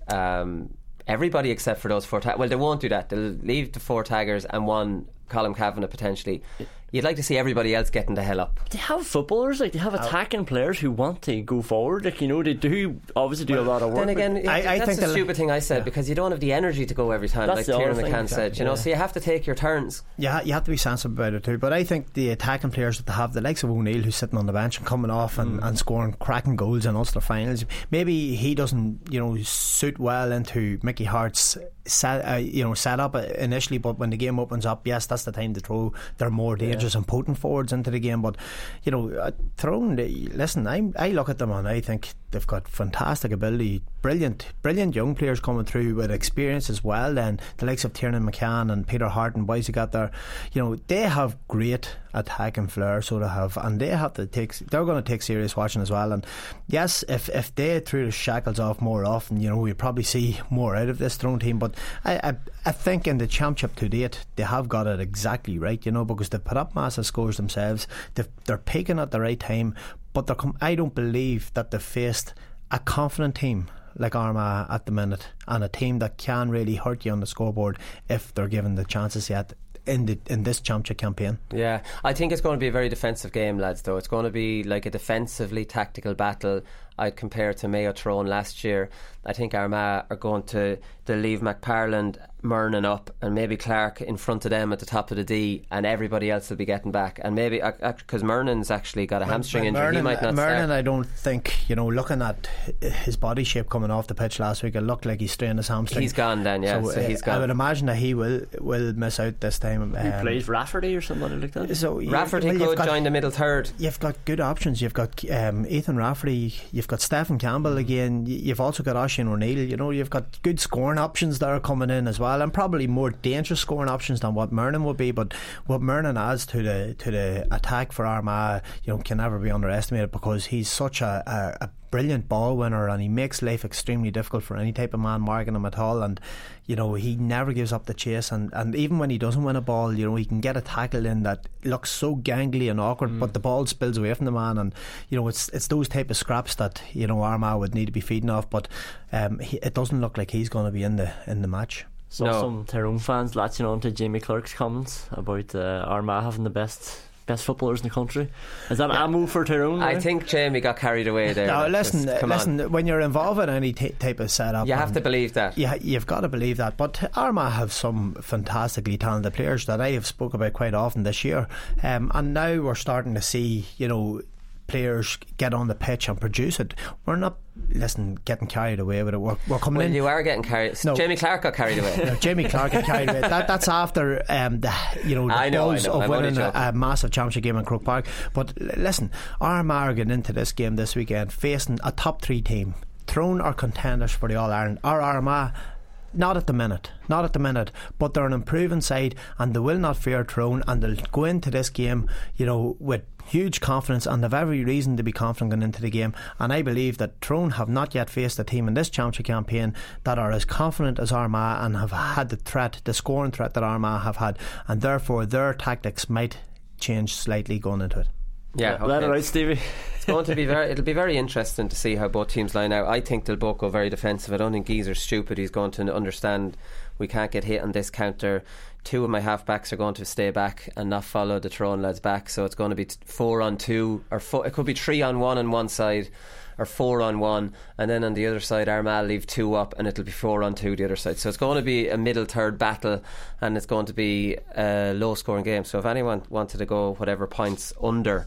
Speaker 6: Everybody except for those 4 taggers. Well, they won't do that. They'll leave the 4 taggers and 1 Colm Kavanagh potentially. You'd like to see everybody else getting the hell up.
Speaker 7: They have footballers, they have attacking players who want to go forward. They do obviously do a lot of work.
Speaker 6: Then again, I think the stupid thing I said, because you don't have the energy to go every time, like Tiernan McCann said. So you have to take your turns.
Speaker 8: Yeah, you have to be sensible about it too. But I think the attacking players that they have, the likes of O'Neill, who's sitting on the bench and coming off and scoring cracking goals in Ulster finals, maybe he doesn't suit well into Mickey Hart's set up initially, but when the game opens up, yes, that's the time to throw their more dangerous and potent forwards into the game. But Tyrone, listen, I look at them and I think they've got fantastic ability, brilliant young players coming through with experience as well. Then the likes of Tiernan McCann and Peter Hart and boys who got there, they have great attacking flair, so they have, and they're going to take serious watching as well. And yes, if they threw the shackles off more often, we'll probably see more out of this Tyrone team. But I think in the championship to date, they have got it exactly right, because they've put up massive scores themselves. They're peaking at the right time, but I don't believe that they've faced a confident team like Armagh at the minute, and a team that can really hurt you on the scoreboard if they're given the chances yet in this championship campaign.
Speaker 6: Yeah, I think it's going to be a very defensive game, lads, though. It's going to be like a defensively tactical battle. I'd compare it to Mayo Tyrone last year. I think Armagh are going to leave McParland Murnan up and maybe Clark in front of them at the top of the D, and everybody else will be getting back. And maybe because Murnan's actually got a hamstring injury, he might not start.
Speaker 8: Murnan, I don't think, looking at his body shape coming off the pitch last week, it looked like he's strained his hamstring.
Speaker 6: He's gone then, yeah. So he's gone.
Speaker 8: I would imagine that he will miss out this time.
Speaker 7: He plays Rafferty or somebody like that.
Speaker 8: So
Speaker 6: Rafferty could join the middle third.
Speaker 8: You've got good options. You've got Ethan Rafferty, you've got Stephen Campbell again, you've also got Oisin O'Neill. You've got good scoring options that are coming in as well, and probably more dangerous scoring options than what Murnan would be. But what Murnan adds to the attack for Armagh, can never be underestimated, because he's such a brilliant ball winner, and he makes life extremely difficult for any type of man marking him at all. And he never gives up the chase, and even when he doesn't win a ball, he can get a tackle in that looks so gangly and awkward, but the ball spills away from the man. And it's those type of scraps that Armagh would need to be feeding off. But it doesn't look like he's going to be in the match.
Speaker 7: Some Tyrone fans latching on to Jamie Clark's comments about Armagh having the best footballers in the country. Is that ammo for Tyrone?
Speaker 6: I think Jamie got carried away there.
Speaker 8: No, listen. When you're involved in any type of setup,
Speaker 6: you have to believe that.
Speaker 8: Yeah, you've got to believe that. But Armagh have some fantastically talented players that I have spoke about quite often this year, and now we're starting to see players get on the pitch and produce it. We're not getting carried away with it. We're coming in.
Speaker 6: You are getting carried. No. Jamie Clark got carried away.
Speaker 8: No, Jamie Clark got carried away. That's after the buzz of winning a massive championship game in Croke Park. But listen, Armagh are getting into this game this weekend facing a top 3 team. Tyrone are contenders for the All-Ireland. Are Armagh? Not at the minute, but they're an improving side, and they will not fear Tyrone, and they'll go into this game with huge confidence, and they've every reason to be confident going into the game. And I believe that Tyrone have not yet faced a team in this championship campaign that are as confident as Armagh and have had the scoring threat that Armagh have had, and therefore their tactics might change slightly going into it.
Speaker 6: Yeah, okay.
Speaker 7: Let it out, Stevie.
Speaker 6: It'll be very interesting to see how both teams line out. I think they'll both go very defensive. I don't think Geezer's stupid. He's going to understand we can't get hit on this counter. 2 of my half-backs are going to stay back and not follow the Tyrone lads back, so it's going to be 4-on-2, or it could be 3-on-1 on one side, or 4-on-1, and then on the other side Armagh leave 2 up, and it'll be 4-on-2 the other side. So it's going to be a middle third battle, and it's going to be a low scoring game. So if anyone wanted to go whatever points under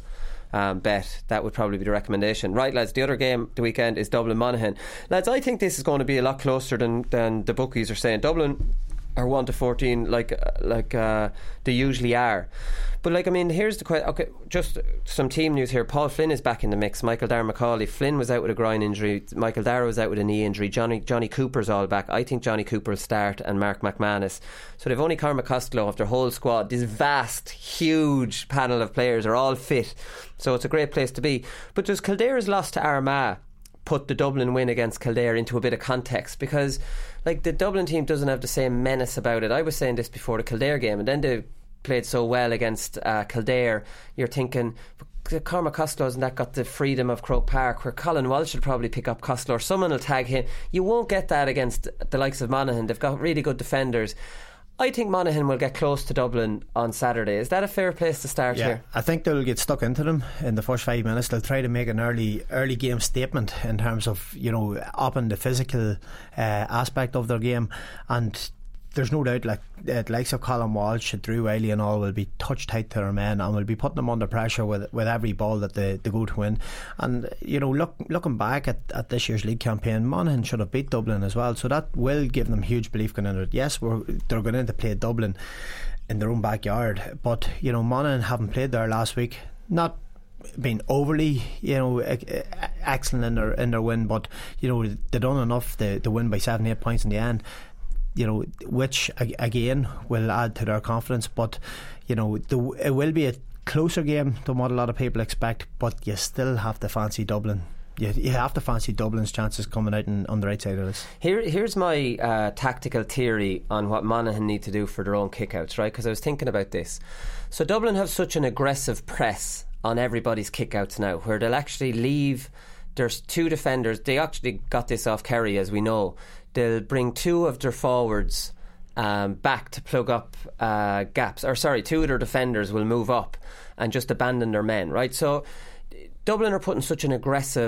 Speaker 6: bet, that would probably be the recommendation. Right, lads, the other game the weekend is Dublin Monaghan. Lads, I think this is going to be a lot closer than the bookies are saying. Dublin are 1-14 like they usually are, but here's the question. Okay, just some team news here. Paul Flynn is back in the mix. Michael Dara-McCauley. Flynn was out with a groin injury. Michael Dara was out with a knee injury. Johnny Cooper's all back. I think Johnny Cooper will start, and Mark McManus. So they've only Cormac Costello of their whole squad. This vast, huge panel of players are all fit, so it's a great place to be. But does Kildare's loss to Armagh put the Dublin win against Kildare into a bit of context? Because the Dublin team doesn't have the same menace about it. I was saying this before the Kildare game, and then they played so well against Kildare. You're thinking Cormac Costello hasn't that got the freedom of Croke Park, where Colin Walsh will probably pick up Costello, or someone will tag him. You won't get that against the likes of Monaghan. They've got really good defenders. I think Monaghan will get close to Dublin on Saturday. Is that a fair place to start here?
Speaker 8: I think they'll get stuck into them in the first 5 minutes. They'll try to make an early game statement in terms of upping the physical aspect of their game, and there's no doubt likes of Colin Walsh, Drew Wiley and all will be touch tight to their men and will be putting them under pressure with every ball that they go to win. And looking back at this year's league campaign, Monaghan should have beat Dublin as well, so that will give them huge belief going into it. Yes, they're going in to play Dublin in their own backyard, but Monaghan haven't played there last week, not been overly excellent in their win, but they done enough to win by 7-8 points in the end, which again will add to their confidence. But it will be a closer game than what a lot of people expect, but you still have to fancy Dublin. You have to fancy Dublin's chances coming out on the right side of this.
Speaker 6: Here's my tactical theory on what Monaghan need to do for their own kickouts, right? Because I was thinking about this. So Dublin have such an aggressive press on everybody's kickouts now, where they'll actually leave. There's 2 defenders. They actually got this off Kerry, as we know. They'll bring 2 of their forwards back to plug up gaps. Or 2 of their defenders will move up and just abandon their men, right? So Dublin are putting such an aggressive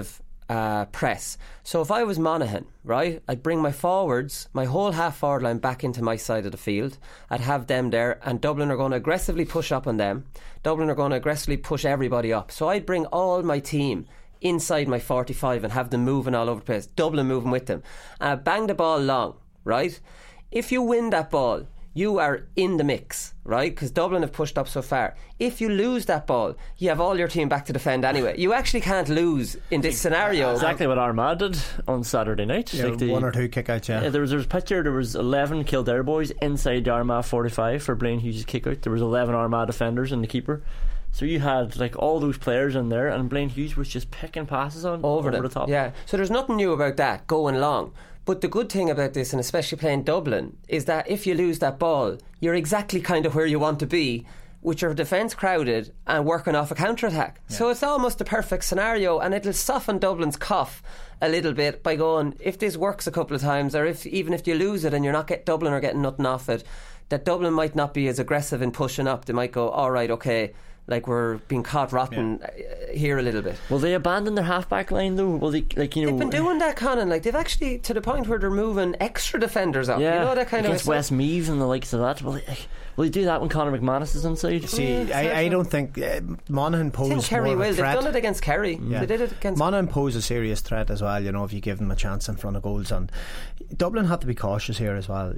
Speaker 6: press. So if I was Monaghan, right, I'd bring my forwards, my whole half forward line back into my side of the field. I'd have them there, and Dublin are going to aggressively push up on them. Dublin are going to aggressively push everybody up. So I'd bring all my team inside my 45 and have them moving all over the place, Dublin moving with them. Bang the ball long, right? If you win that ball, you are in the mix, right? Because Dublin have pushed up so far. If you lose that ball, you have all your team back to defend anyway. You actually can't lose in this scenario.
Speaker 7: Exactly what Armagh did on Saturday night.
Speaker 8: Yeah, like one or two kickouts, yeah.
Speaker 7: There was a picture, there was 11 Kildare boys inside the Armagh 45 for Blaine Hughes' kick out. There was 11 Armagh defenders and the keeper. So you had like all those players in there, and Blaine Hughes was just picking passes on over the top.
Speaker 6: Yeah, so there's nothing new about that going long. But the good thing about this, and especially playing Dublin, is that if you lose that ball, you're exactly kind of where you want to be, with your defence crowded and working off a counter-attack. Yeah. So it's almost the perfect scenario, and it'll soften Dublin's cough a little bit by going, if this works a couple of times, or even if you lose it and you're not Dublin are getting nothing off it, that Dublin might not be as aggressive in pushing up. They might go, all right, okay, like we're being caught rotten here a little bit.
Speaker 7: Will they abandon their half-back line though? Will they, like, you know,
Speaker 6: they've been doing that, Conan. Like, they've actually, to the point where they're moving extra defenders up.
Speaker 7: Yeah,
Speaker 6: you know, that kind
Speaker 7: against
Speaker 6: of
Speaker 7: Westmeath and the likes of that. Will they do that when Conor McManus is inside?
Speaker 8: See, I don't think Monaghan pose
Speaker 6: I think Kerry
Speaker 8: more of a threat.
Speaker 6: They've done it against Kerry.
Speaker 8: Yeah.
Speaker 6: They did it against
Speaker 8: Monaghan pose a serious threat as well, you know, if you give them a chance in front of goals. And Dublin have to be cautious here as well.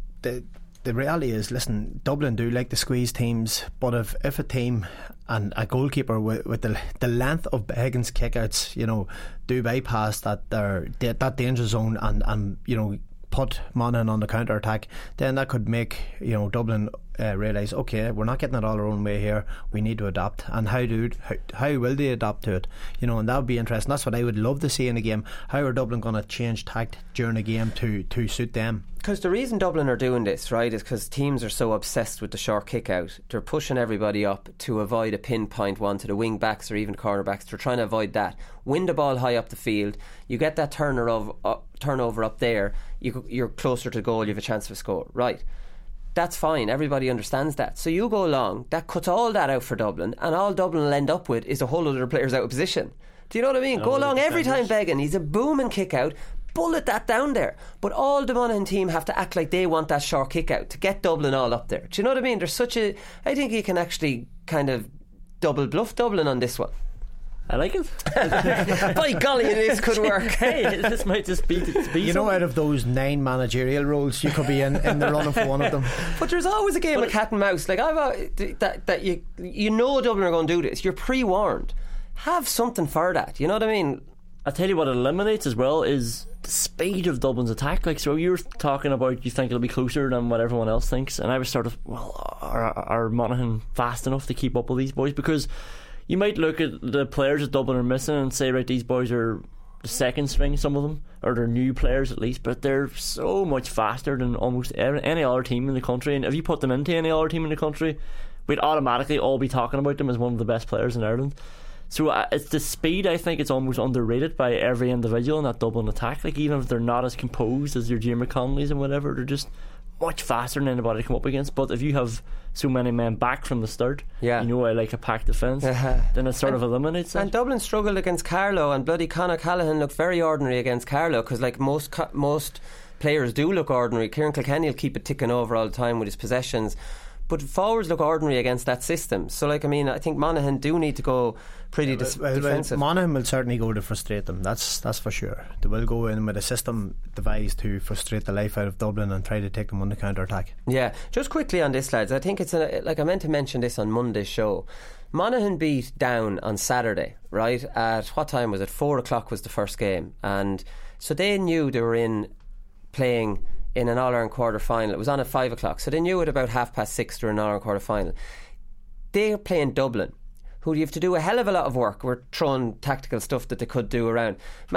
Speaker 8: The reality is, listen, Dublin do like to squeeze teams, but if a team and a goalkeeper with the length of Higgins kickouts, you know, do bypass that danger zone and you know, put Monaghan on the counter attack, then that could make, you know, Dublin realise, okay, we're not getting it all our own way here, we need to adapt. And how will they adapt to it, you know? And that would be interesting. That's what I would love to see in a game. How are Dublin going to change tact during a game to suit them?
Speaker 6: Because the reason Dublin are doing this, right, is because teams are so obsessed with the short kick out. They're pushing everybody up to avoid a pinpoint one to the wing backs or even cornerbacks. They're trying to avoid that. Win the ball high up the field, you get that turnover up there, you're closer to goal, you have a chance of a score, right? That's fine, everybody understands that. So you go along, that cuts all that out for Dublin, and all Dublin will end up with is a whole lot of players out of position. Do you know what I mean? Go along every time begging, he's a booming kick out, bullet that down there. But all the Monaghan team have to act like they want that short kick out to get Dublin all up there. Do you know what I mean? There's I think you can actually kind of double bluff Dublin on this one.
Speaker 7: I like it.
Speaker 6: By golly, this could work.
Speaker 7: Hey, this might just be
Speaker 8: you know, out of those 9 managerial roles, you could be in the running for one of them.
Speaker 6: But there's always a game of cat and mouse. Like, that you know Dublin are going to do this. You're pre-warned. Have something for that. You know what I mean?
Speaker 7: I'll tell you what it eliminates as well is the speed of Dublin's attack. Like, so you were talking about, you think it'll be closer than what everyone else thinks, and I was sort of, well, are Monaghan fast enough to keep up with these boys? Because you might look at the players that Dublin are missing and say, right, these boys are the second string, some of them, or they're new players at least, but they're so much faster than almost any other team in the country. And if you put them into any other team in the country, we'd automatically all be talking about them as one of the best players in Ireland. So it's the speed. I think it's almost underrated by every individual in that Dublin attack. Like, even if they're not as composed as your Jim Connolly's and whatever, they're just much faster than anybody to come up against. But if you have so many men back from the start, you know, I like a packed defence, then it sort of eliminates that.
Speaker 6: And Dublin struggled against Carlow, and bloody Conor Callaghan looked very ordinary against Carlow, because like most players do look ordinary. Kieran Kilkenny will keep it ticking over all the time with his possessions, but forwards look ordinary against that system. So, like, I mean, I think Monaghan do need to go pretty defensive.
Speaker 8: Monaghan will certainly go to frustrate them. That's for sure. They will go in with a system devised to frustrate the life out of Dublin and try to take them on the counter attack.
Speaker 6: Yeah, just quickly on this, lads. I think it's like I meant to mention this on Monday's show. Monaghan beat Down on Saturday, right? At what time was it? 4 o'clock was the first game, and so they knew they were playing in an All-Ireland quarter-final. It was on at 5 o'clock, so they knew at about 6:30 they're in an All-Ireland quarter-final. They're playing Dublin, who you have to do a hell of a lot of work. We're throwing tactical stuff that they could do around.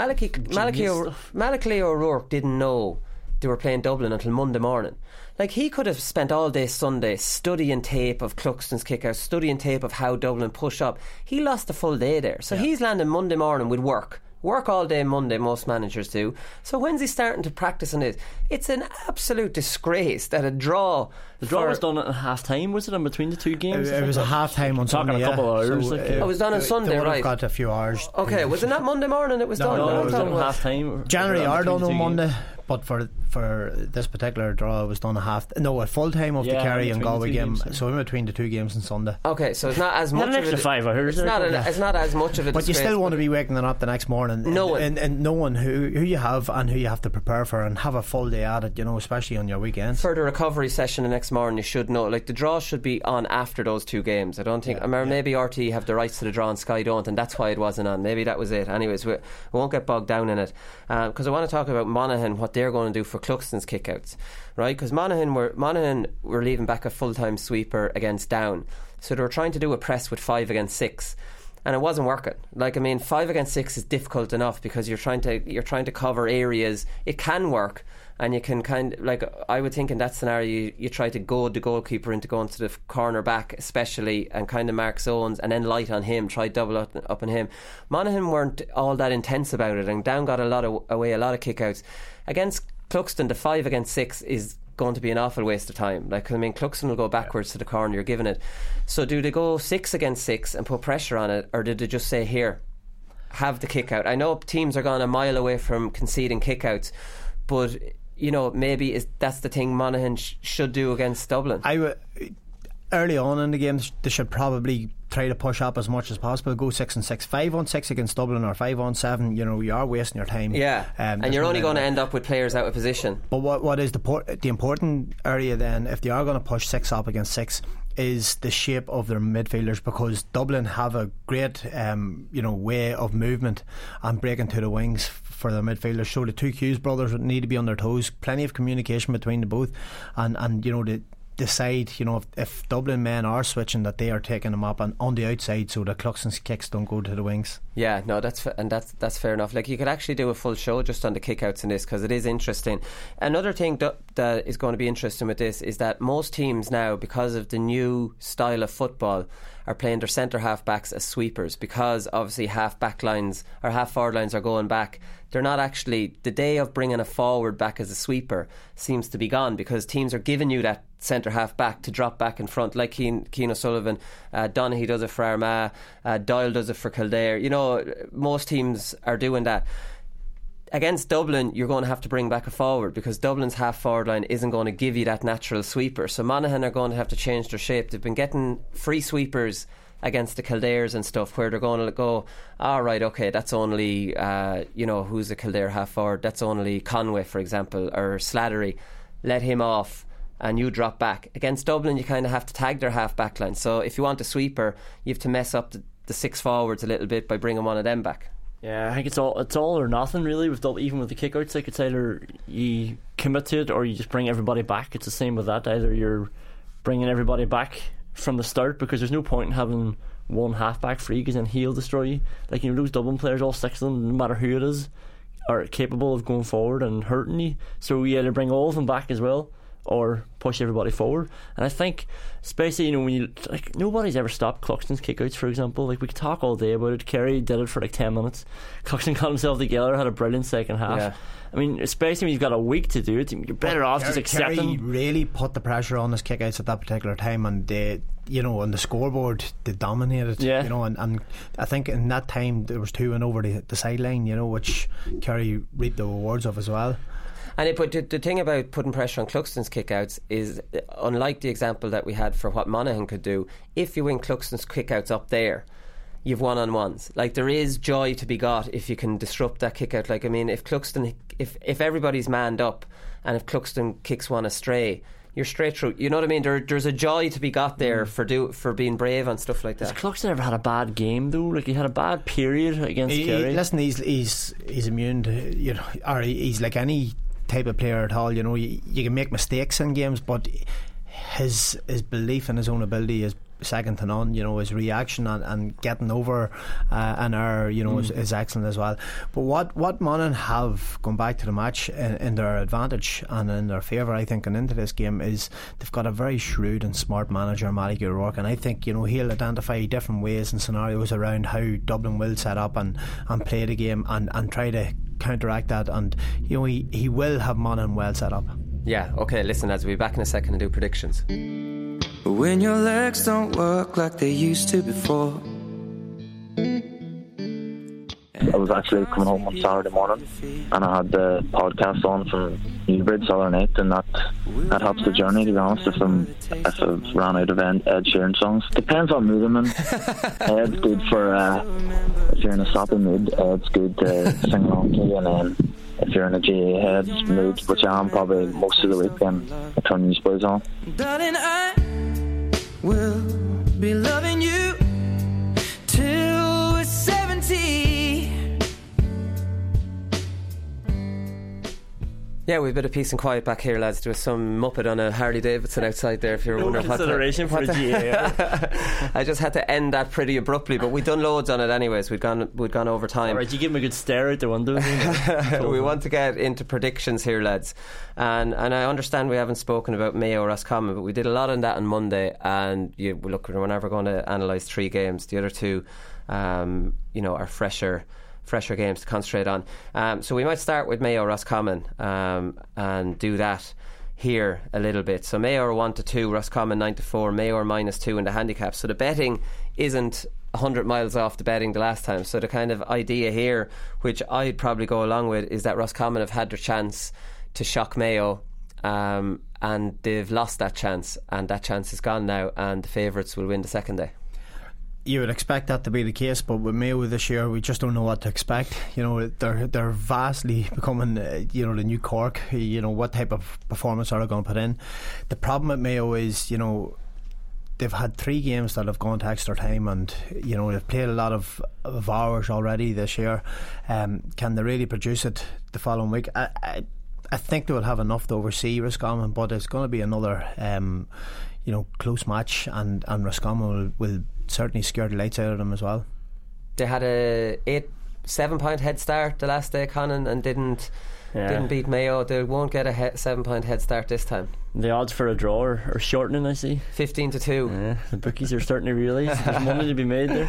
Speaker 6: Malachy O'Rourke didn't know they were playing Dublin until Monday morning. Like, he could have spent all day Sunday studying tape of Cluxton's kickouts, studying tape of how Dublin push up. He lost a full day there, so he's landing Monday morning with work all day Monday, most managers do. So when's he starting to practice on it? It's an absolute disgrace that a draw
Speaker 7: The draw was done at half time, was it, in between the two games?
Speaker 8: It was a half time on Sunday.
Speaker 7: Talking a couple of hours.
Speaker 8: So,
Speaker 6: it was done on Sunday, right?
Speaker 8: Got a few hours.
Speaker 6: Okay, was it not Monday morning it was done?
Speaker 7: No, it was done at half time.
Speaker 8: January are done on Monday, but for this particular draw, it was done at full time of the Kerry and Galway game. So in between the two games on Sunday.
Speaker 6: Okay, so it's not as much.
Speaker 7: An extra 5 hours.
Speaker 6: It's not as much of a.
Speaker 8: But you still want to be waking up the next morning, and knowing who you have and who you have to prepare for, and have a full day at it. Especially on your weekends.
Speaker 6: For the recovery session the next morning, you should know. Like the draw should be on after those two games. I don't think. Maybe RT have the rights to the draw and Sky don't, and that's why it wasn't on. Maybe that was it. Anyways, we won't get bogged down in it because I want to talk about Monaghan, what they're going to do for Cluxton's kickouts, right? Because Monaghan were leaving back a full-time sweeper against Down, so they were trying to do a press with 5 against 6. And it wasn't working. 5 against 6 is difficult enough because you're trying to cover areas. It can work, and you can I would think in that scenario you try to goad the goalkeeper into going to the corner back especially, and kind of mark zones and then light on him, try double up on him. Monaghan weren't all that intense about it, and Down got a lot of kickouts. Against Cluxton, the 5 against 6 is going to be an awful waste of time. Cluxton will go backwards to the corner you're giving it. So do they go 6 against 6 and put pressure on it, or did they just say, here, have the kick out? I know teams are gone a mile away from conceding kickouts, but maybe that's the thing Monaghan should do against Dublin.
Speaker 8: Early on in the game, they should probably try to push up as much as possible. Go 6 and 6, 5 on 6 against Dublin, or 5 on 7. You are wasting your time.
Speaker 6: Yeah, and you're only going to end up with players out of position.
Speaker 8: But what is the important area then, if they are going to push 6 up against 6, is the shape of their midfielders, because Dublin have a great way of movement and breaking to the wings for their midfielders. So the two Hughes brothers would need to be on their toes. Plenty of communication between the both, and decide, if Dublin men are switching, that they are taking them up and on the outside, so the Cluxton's kicks don't go to the wings.
Speaker 6: Yeah, no, that's fair enough. You could actually do a full show just on the kickouts in this, because it is interesting. Another thing that is going to be interesting with this is that most teams now, because of the new style of football, are playing their centre half backs as sweepers, because obviously half back lines or half forward lines are going back. They're not actually, the day of bringing a forward back as a sweeper seems to be gone, because teams are giving you that centre half back to drop back in front, like Cian O'Sullivan, Donaghy does it for Armagh, Doyle does it for Kildare. Most teams are doing that. Against Dublin, you're going to have to bring back a forward, because Dublin's half forward line isn't going to give you that natural sweeper. So Monaghan are going to have to change their shape. They've been getting free sweepers against the Kildares and stuff, where they're going to go, right, okay, that's only who's a Kildare half forward, that's only Conway, for example, or Slattery. Let him off and you drop back. Against Dublin, you kind of have to tag their half back line. So if you want a sweeper, you have to mess up the 6 forwards a little bit by bringing one of them back.
Speaker 7: Yeah, I think it's all or nothing really with even with the kickouts. It's either you commit to it or you just bring everybody back. It's the same with that. Either you're bringing everybody back from the start, because there's no point in having one halfback free, because then he'll destroy you. Those Dublin players, all 6 of them, no matter who it is, are capable of going forward and hurting you. So you either bring all of them back as well, or push everybody forward. And I think, especially when you nobody's ever stopped Cluxton's kickouts, for example. We could talk all day about it. Kerry did it for 10 minutes. Cluxton got himself together, had a brilliant second half. Yeah. I mean, especially when you've got a week to do it, you're better off just accepting.
Speaker 8: Kerry really put the pressure on his kickouts at that particular time, and they, on the scoreboard, they dominated.
Speaker 7: Yeah.
Speaker 8: And I think in that time there was 2 and over the sideline, which Kerry reaped the rewards of as well.
Speaker 6: But the thing about putting pressure on Cluxton's kickouts is, unlike the example that we had for what Monaghan could do, if you win Cluxton's kickouts up there, you've one-on-ones. There is joy to be got if you can disrupt that kickout. If Cluxton, if everybody's manned up, and if Cluxton kicks one astray, you're straight through. You know what I mean? There's a joy to be got there for being brave and stuff like that.
Speaker 7: Has Cluxton ever had a bad game though? He had a bad period against Kerry.
Speaker 8: Listen, he's immune to, or he's like any type of player at all. You can make mistakes in games, but his belief in his own ability is second to none. His reaction and getting over an error, is excellent as well. But what Monaghan have gone back to the match in their advantage and in their favour, I think, and into this game, is they've got a very shrewd and smart manager, Matty O'Rourke, and I think he'll identify different ways and scenarios around how Dublin will set up and play the game and try to counteract that, and he will have Monaghan well set up.
Speaker 6: Yeah, okay, listen, lads, we'll be back in a second and do predictions.
Speaker 10: When your legs don't work like they used to before.
Speaker 11: I was actually coming home on Saturday morning and I had the podcast on from Newbridge the other night, and that helps the journey, to be honest. If I've ran out of Ed Sheeran songs, depends on mood I'm in. Ed's good for if you're in a soppy mood. Ed's good to sing along to, and then if you're in a GA head mood, which I am probably most of the week, then I turn Newsboys on.
Speaker 10: Darling, I will be loving you till we're 70.
Speaker 6: Yeah, we've a bit of peace and quiet back here, lads. There was some muppet on a Harley Davidson outside there, if you're wondering what
Speaker 7: consideration for a GA.
Speaker 6: I just had to end that pretty abruptly, but we'd done loads on it anyways. We'd gone over time.
Speaker 7: Alright, you give him a good stare out the window.
Speaker 6: We want to get into predictions here, lads, and I understand we haven't spoken about Mayo or Roscommon, but we did a lot on that on Monday, and look, we're never going to analyse 3 games. The other 2 are fresher games to concentrate on. So we might start with Mayo Roscommon and do that here a little bit. So Mayo are 1-2, Roscommon 9-4, Mayo are -2 in the handicap. So the betting isn't 100 miles off the betting the last time. So the kind of idea here, which I'd probably go along with, is that Roscommon have had their chance to shock Mayo, and they've lost that chance, and that chance is gone now, and the favourites will win the second day.
Speaker 8: You would expect that to be the case, but with Mayo this year, we just don't know what to expect. They're vastly becoming the new Cork. What type of performance are they going to put in? The problem with Mayo is they've had 3 games that have gone to extra time, and they've played a lot of hours already this year. Can they really produce it the following week? I think they will have enough to oversee Roscommon, but it's going to be another close match, and Roscommon will certainly scare the lights out of them as well.
Speaker 6: They had a 7-point head start the last day, Conan, and didn't beat Mayo. They won't get a 7-point head start this time.
Speaker 7: The odds for a draw are shortening, I see.
Speaker 6: 15-2.
Speaker 7: Yeah, the bookies are starting to realise there's money to be made there.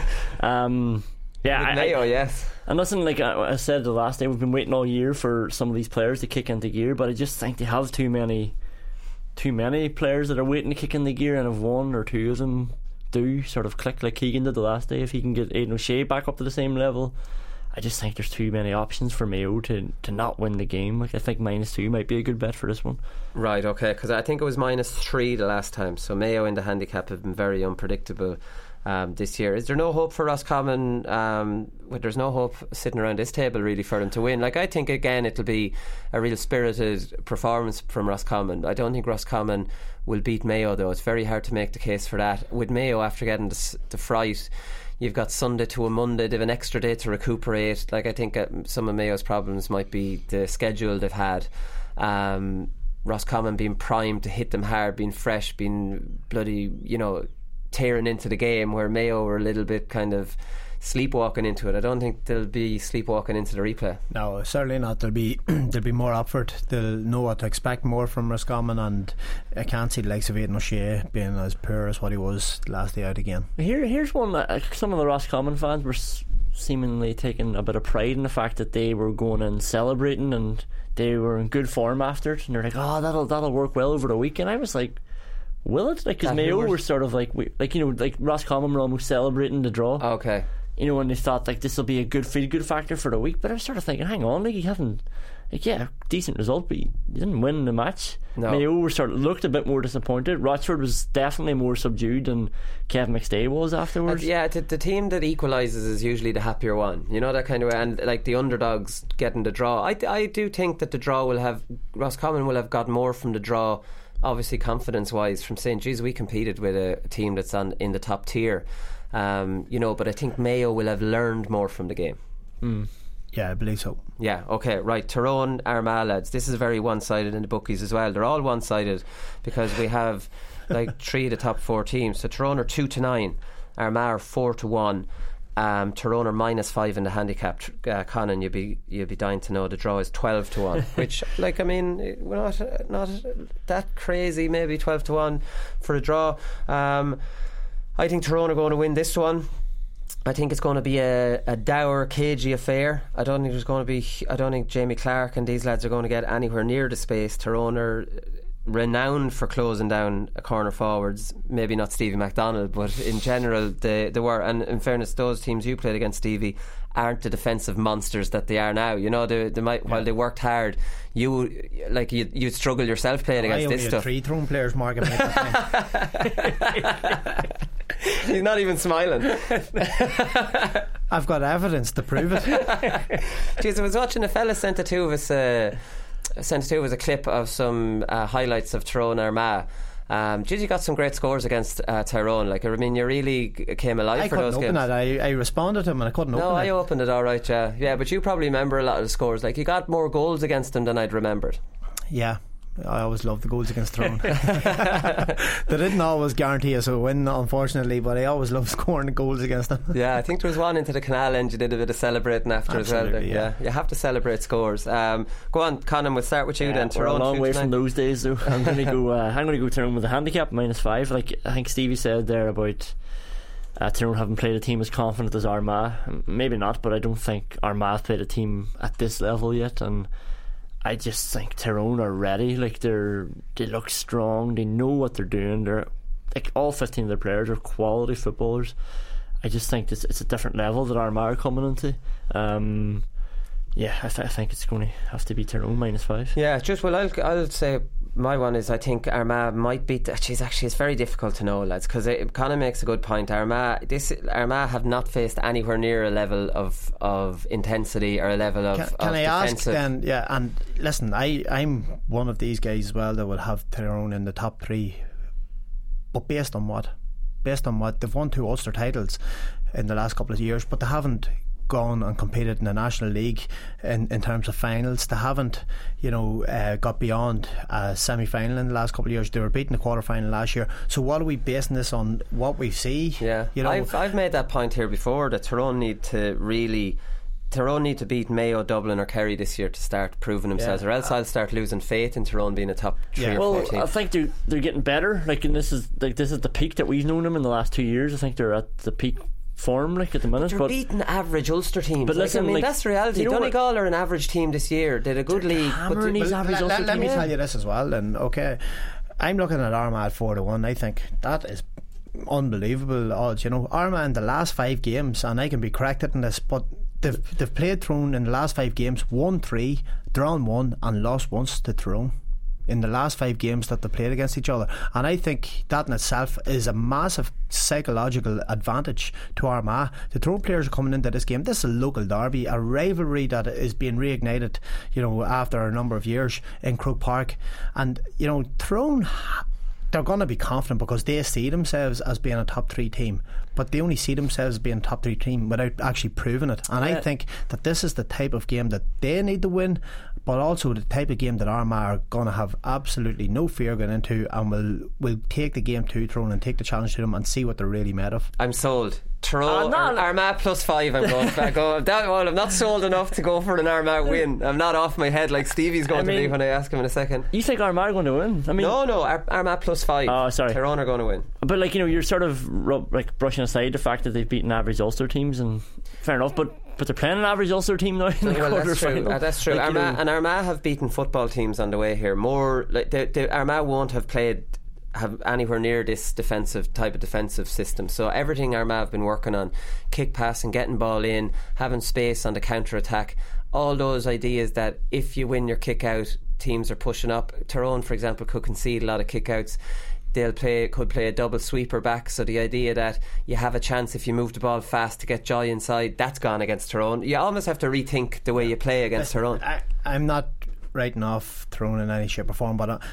Speaker 6: Mayo, yes.
Speaker 7: And listen, like I said the last day, we've been waiting all year for some of these players to kick into gear, but I just think they have too many players that are waiting to kick in the gear, and if 1 or 2 of them do sort of click like Keegan did the last day, if he can get Aidan O'Shea back up to the same level, I just think there's too many options for Mayo to not win the game. Like, I think -2 might be a good bet for this one. Right,
Speaker 6: okay, because I think it was -3 the last time, so Mayo in the handicap have been very unpredictable this year. Is there no hope for Roscommon? There's no hope sitting around this table really for them to win. Like, I think again it'll be a real spirited performance from Roscommon. I don't think Roscommon will beat Mayo, though. It's very hard to make the case for that. With Mayo, after getting the fright, you've got Sunday to a Monday, they've an extra day to recuperate. Like, I think some of Mayo's problems might be the schedule they've had. Roscommon being primed to hit them hard, being fresh, being bloody, tearing into the game, where Mayo were a little bit kind of sleepwalking into it. I don't think they'll be sleepwalking into the replay.
Speaker 8: No, certainly not. They'll be more up for it. They'll know what to expect more from Roscommon, and I can't see the likes of Aidan O'Shea being as poor as what he was last day out again.
Speaker 7: Here's one that some of the Roscommon fans were seemingly taking a bit of pride in the fact that they were going and celebrating, and they were in good form after it, and they're like, oh, that'll work well over the week. And I was like, will it? Like, because Mayo were sort of like Roscommon were almost celebrating the draw.
Speaker 6: Okay.
Speaker 7: When they thought like this will be a good feel-good factor for the week, but I was sort of thinking, hang on, like, you haven't, decent result, but you didn't win the match.
Speaker 6: No.
Speaker 7: Mayo were looked a bit more disappointed. Rochford was definitely more subdued than Kevin McStay was afterwards.
Speaker 6: The team that equalises is usually the happier one, that kind of way, and like the underdogs getting the draw. I do think that the draw Roscommon will have got more from the draw, obviously confidence wise, from saying, geez, we competed with a team that's in the top tier, but I think Mayo will have learned more from the game.
Speaker 8: Yeah, I believe so.
Speaker 6: Yeah, okay, right. Tyrone, Armagh, lads, this is very one-sided in the bookies as well. They're all one-sided because we have like 3 of the top 4 teams. So Tyrone are 2-9, Armagh are 4-1, Tyrone are -5 in the handicap. Conan, you'd be dying to know the draw is 12-1, which, like, I mean, we're not that crazy. Maybe 12-1 for a draw. I think Tyrone are going to win this one. I think it's going to be a dour, cagey affair. I don't think Jamie Clark and these lads are going to get anywhere near the space. Tyrone are renowned for closing down corner forwards. Maybe not Stevie McDonald, but in general they were. And in fairness, those teams you played against, Stevie, aren't the defensive monsters that they are now. You know, they might, while they worked hard, you'd struggle yourself playing against this stuff.
Speaker 8: 3 Tyrone players, Mark.
Speaker 6: He's not even smiling.
Speaker 8: I've got evidence to prove it.
Speaker 6: Jeez, I was watching a fella sent it to us a clip of some highlights of Tyrone Armagh. You got some great scores against Tyrone. Like, I mean, you really came alive for those games.
Speaker 8: I responded to him and I couldn't open it.
Speaker 6: No, I opened it all right, yeah. But you probably remember a lot of the scores. Like, you got more goals against them than I'd remembered.
Speaker 8: Yeah, I always loved the goals against Tyrone. They didn't always guarantee us a win, unfortunately, but I always loved scoring the goals against them. Yeah,
Speaker 6: I think there was one into the Canal End you did a bit of celebrating after.
Speaker 8: Absolutely,
Speaker 6: as well. Yeah, you have to celebrate scores. Go on, Conan, we'll start with you then.
Speaker 7: We're a long way from those days, though. I'm going to go Tyrone with a handicap -5. Like I think Stevie said there about Tyrone haven't played a team as confident as Armagh. Maybe not, but I don't think Armagh have played a team at this level yet, and I just think Tyrone are ready. Like they look strong. They know what they're doing. They're like all 15 of their players are quality footballers. I just think it's a different level that Armagh are coming into. I think it's going to have to be Tyrone -5.
Speaker 6: Yeah, I'll say my one is I think Armagh might beat. Actually, it's very difficult to know, lads, because Conor makes a good point. Armagh have not faced anywhere near a level of intensity or a level of
Speaker 8: Can I
Speaker 6: defensive.
Speaker 8: ask then? Yeah, and listen, I'm one of these guys as well that would have Tyrone in the top 3, but based on what? They've won 2 Ulster titles in the last couple of years, but they haven't gone and competed in the National League in terms of finals. They haven't got beyond a semi-final in the last couple of years. They were beating the quarter-final last year. So what are we basing this on? What we see?
Speaker 6: Yeah, I've made that point here before, that Tyrone need to beat Mayo, Dublin or Kerry this year to start proving themselves, or else I'll start losing faith in Tyrone being a top 3 or 4 team.
Speaker 7: I think they're getting better. Like, and this is the peak that we've known them in the last 2 years. I think they're at the peak form, like, at the minute.
Speaker 6: They're beating average Ulster teams.
Speaker 7: But listen,
Speaker 6: that's the reality. Donegal are an average team this year. They had a good league.
Speaker 8: Let me tell you this as well then. Okay, I'm looking at Armagh at 4-1. I think that is unbelievable odds. Armagh in the last 5 games, and I can be corrected in this, but they've played Tyrone in the last 5 games, won 3, drawn 1 and lost once to Tyrone in the last 5 games that they played against each other. And I think that in itself is a massive psychological advantage to Armagh. The Tyrone players are coming into this game. This is a local derby, a rivalry that is being reignited after a number of years in Croke Park. And Tyrone, they're going to be confident because they see themselves as being a top 3 team, but they only see themselves as being a top 3 team without actually proving it. And I think that this is the type of game that they need to win, but also the type of game that Armagh are going to have absolutely no fear going into, and will take the game to Tyrone and take the challenge to them and see what they're really made of.
Speaker 6: I'm sold. Tyrone Armagh +5. I'm going back. I'm not sold enough to go for an Armagh win. I'm not off my head like Stevie's going to be when I ask him in a second.
Speaker 7: You think Armagh are going to win?
Speaker 6: No, Armagh +5.
Speaker 7: Oh, sorry.
Speaker 6: Tyrone are going to win.
Speaker 7: But you're sort of brushing aside the fact that they've beaten average Ulster teams, and fair enough, but they're playing an average Ulster team now in the quarter final.
Speaker 6: That's true. Armagh have beaten football teams on the way here. More like Armagh won't have anywhere near this type of defensive system. So everything Armagh have been working on, kick passing, getting ball in, having space on the counter attack, all those ideas that if you win your kick out, teams are pushing up. Tyrone, for example, could concede a lot of kick outs. Could play a double sweeper back, so the idea that you have a chance if you move the ball fast to get joy inside, that's gone against Tyrone. You almost have to rethink the way you play against Tyrone.
Speaker 8: I'm not writing off Tyrone in any shape or form, but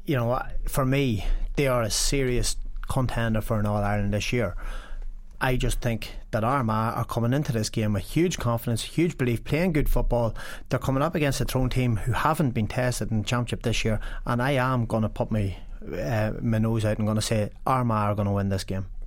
Speaker 8: for me, they are a serious contender for an All-Ireland this year. I just think that Armagh are coming into this game with huge confidence, huge belief, playing good football. They're coming up against a Tyrone team who haven't been tested in the Championship this year, and I am going to put my nose out and going to say Armagh are going to win this game.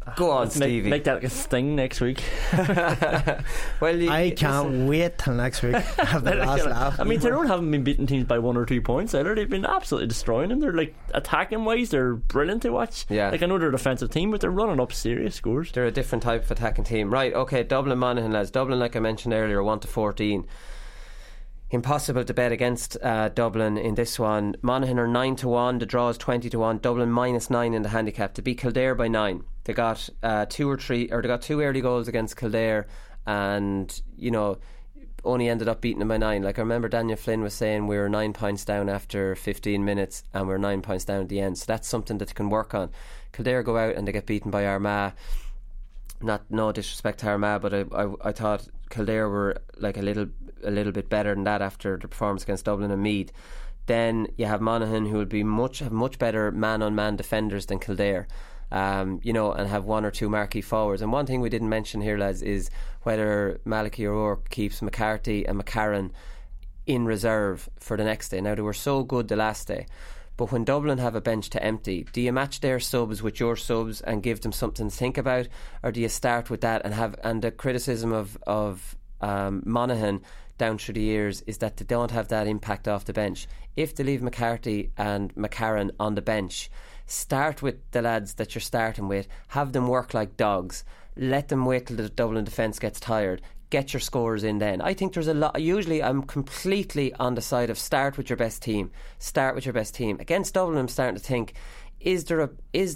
Speaker 6: Go on, Stevie.
Speaker 7: Make that like a sting next week.
Speaker 6: Well,
Speaker 8: I can't wait till next week. Have the last laugh.
Speaker 7: I mean, Tyrone haven't been beating teams by 1 or 2 points either. They've been absolutely destroying them. They're like attacking wise, they're brilliant to watch.
Speaker 6: Yeah.
Speaker 7: Like I know they're a defensive team, but they're running up serious scores.
Speaker 6: They're a different type of attacking team. Right, okay, Dublin Monaghan, lads. Dublin, like I mentioned earlier, 1-14. Impossible to bet against Dublin in this one. Monaghan are 9-1. The draw is 20-1. Dublin -9 in the handicap to beat Kildare by 9. They got 2 early goals against Kildare, and only ended up beating them by 9. Like I remember Daniel Flynn was saying we were 9 points down after 15 minutes, and we were 9 points down at the end. So that's something that they can work on. Kildare go out and they get beaten by Armagh. No disrespect to Armagh, but I thought Kildare were like a little bit better than that after the performance against Dublin and Meath. Then you have Monaghan, who will be have much better man-on-man defenders than Kildare, and have 1 or 2 marquee forwards. And one thing we didn't mention here, lads, is whether Malachy O'Rourke keeps McCarthy and McCarran in reserve for the next day. Now, they were so good the last day, but when Dublin have a bench to empty, do you match their subs with your subs and give them something to think about, or do you start with that and the criticism of Monaghan down through the years is that they don't have that impact off the bench? If they leave McCarthy and McCarran on the bench, start with the lads that you're starting with, have them work like dogs, let them wait till the Dublin defence gets tired, get your scores in then. I think there's a lot. Usually I'm completely on the side of start with your best team. Against Dublin, I'm starting to think, is there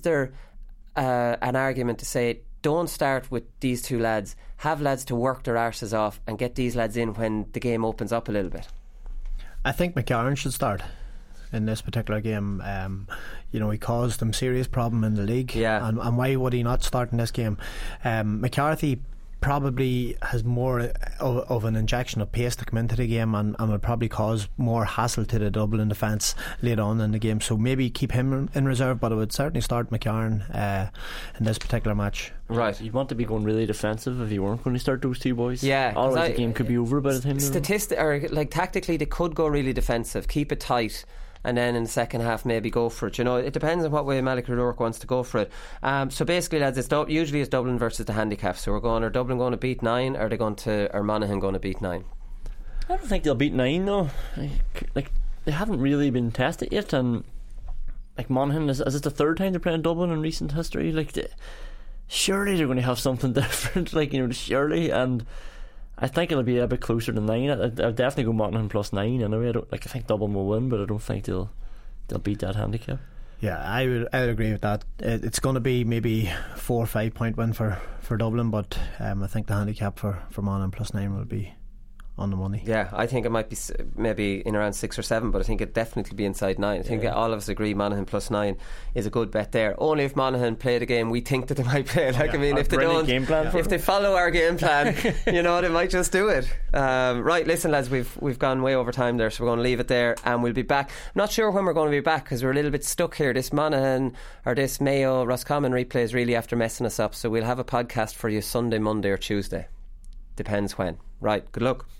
Speaker 6: an argument to say don't start with these 2 lads, have lads to work their arses off and get these lads in when the game opens up a little bit?
Speaker 8: I think McCarran should start in this particular game. He caused them serious problem in the league, and why would he not start in this game? McCarthy probably has more of an injection of pace to come into the game, and will probably cause more hassle to the Dublin defence later on in the game, so maybe keep him in reserve, but I would certainly start McCarran in this particular match.
Speaker 6: Right,
Speaker 7: you'd want to be going really defensive if you weren't going to start those 2 boys.
Speaker 6: Yeah,
Speaker 7: otherwise the game could be over by the time.
Speaker 6: Tactically they could go really defensive, keep it tight, and then in the second half maybe go for it. It depends on what way Malachy O'Rourke wants to go for it. So basically, lads, usually it's Dublin versus the handicap. So are Dublin going to beat 9, or are Monaghan going to beat 9?
Speaker 7: I don't think they'll beat 9 though. Like they haven't really been tested yet, and like Monaghan is it the 3rd time they're playing Dublin in recent history? Surely they're going to have something different, surely. And I think it'll be a bit closer to 9. I'll definitely go Monaghan +9 anyway. I think Dublin will win, but I don't think they'll beat that handicap.
Speaker 8: Yeah, I would agree with that. It's going to be maybe 4 or 5 point win for Dublin, but I think the handicap for Monaghan +9 will be on the money.
Speaker 6: Yeah, I think it might be maybe in around 6 or 7, but I think it'd definitely be inside 9. I think all of us agree Monaghan +9 is a good bet there. Only if Monaghan play the game we think that they might play. If they don't, if they follow our game plan, they might just do it. Right, listen, lads, we've gone way over time there, so we're going to leave it there, and we'll be back. I'm not sure when we're going to be back because we're a little bit stuck here. This Monaghan or this Mayo Roscommon replay is really after messing us up, so we'll have a podcast for you Sunday, Monday or Tuesday, depends when. Right, good luck.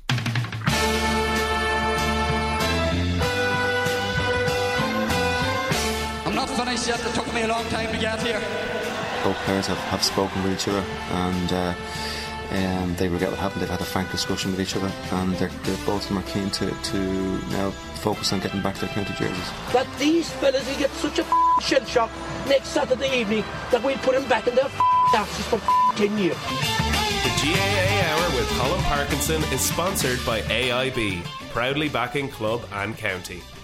Speaker 3: I'm not finished yet. It took me a long time to get here.
Speaker 4: Both players have spoken with each other, and they regret what happened. They've had a frank discussion with each other, and both of them are keen to now focus on getting back their county jerseys.
Speaker 5: That these fellas will get such a shell shock next Saturday evening that we'll put them back in their asses for 10 years.
Speaker 2: The GAA Hour with Colin Parkinson is sponsored by AIB, proudly backing club and county.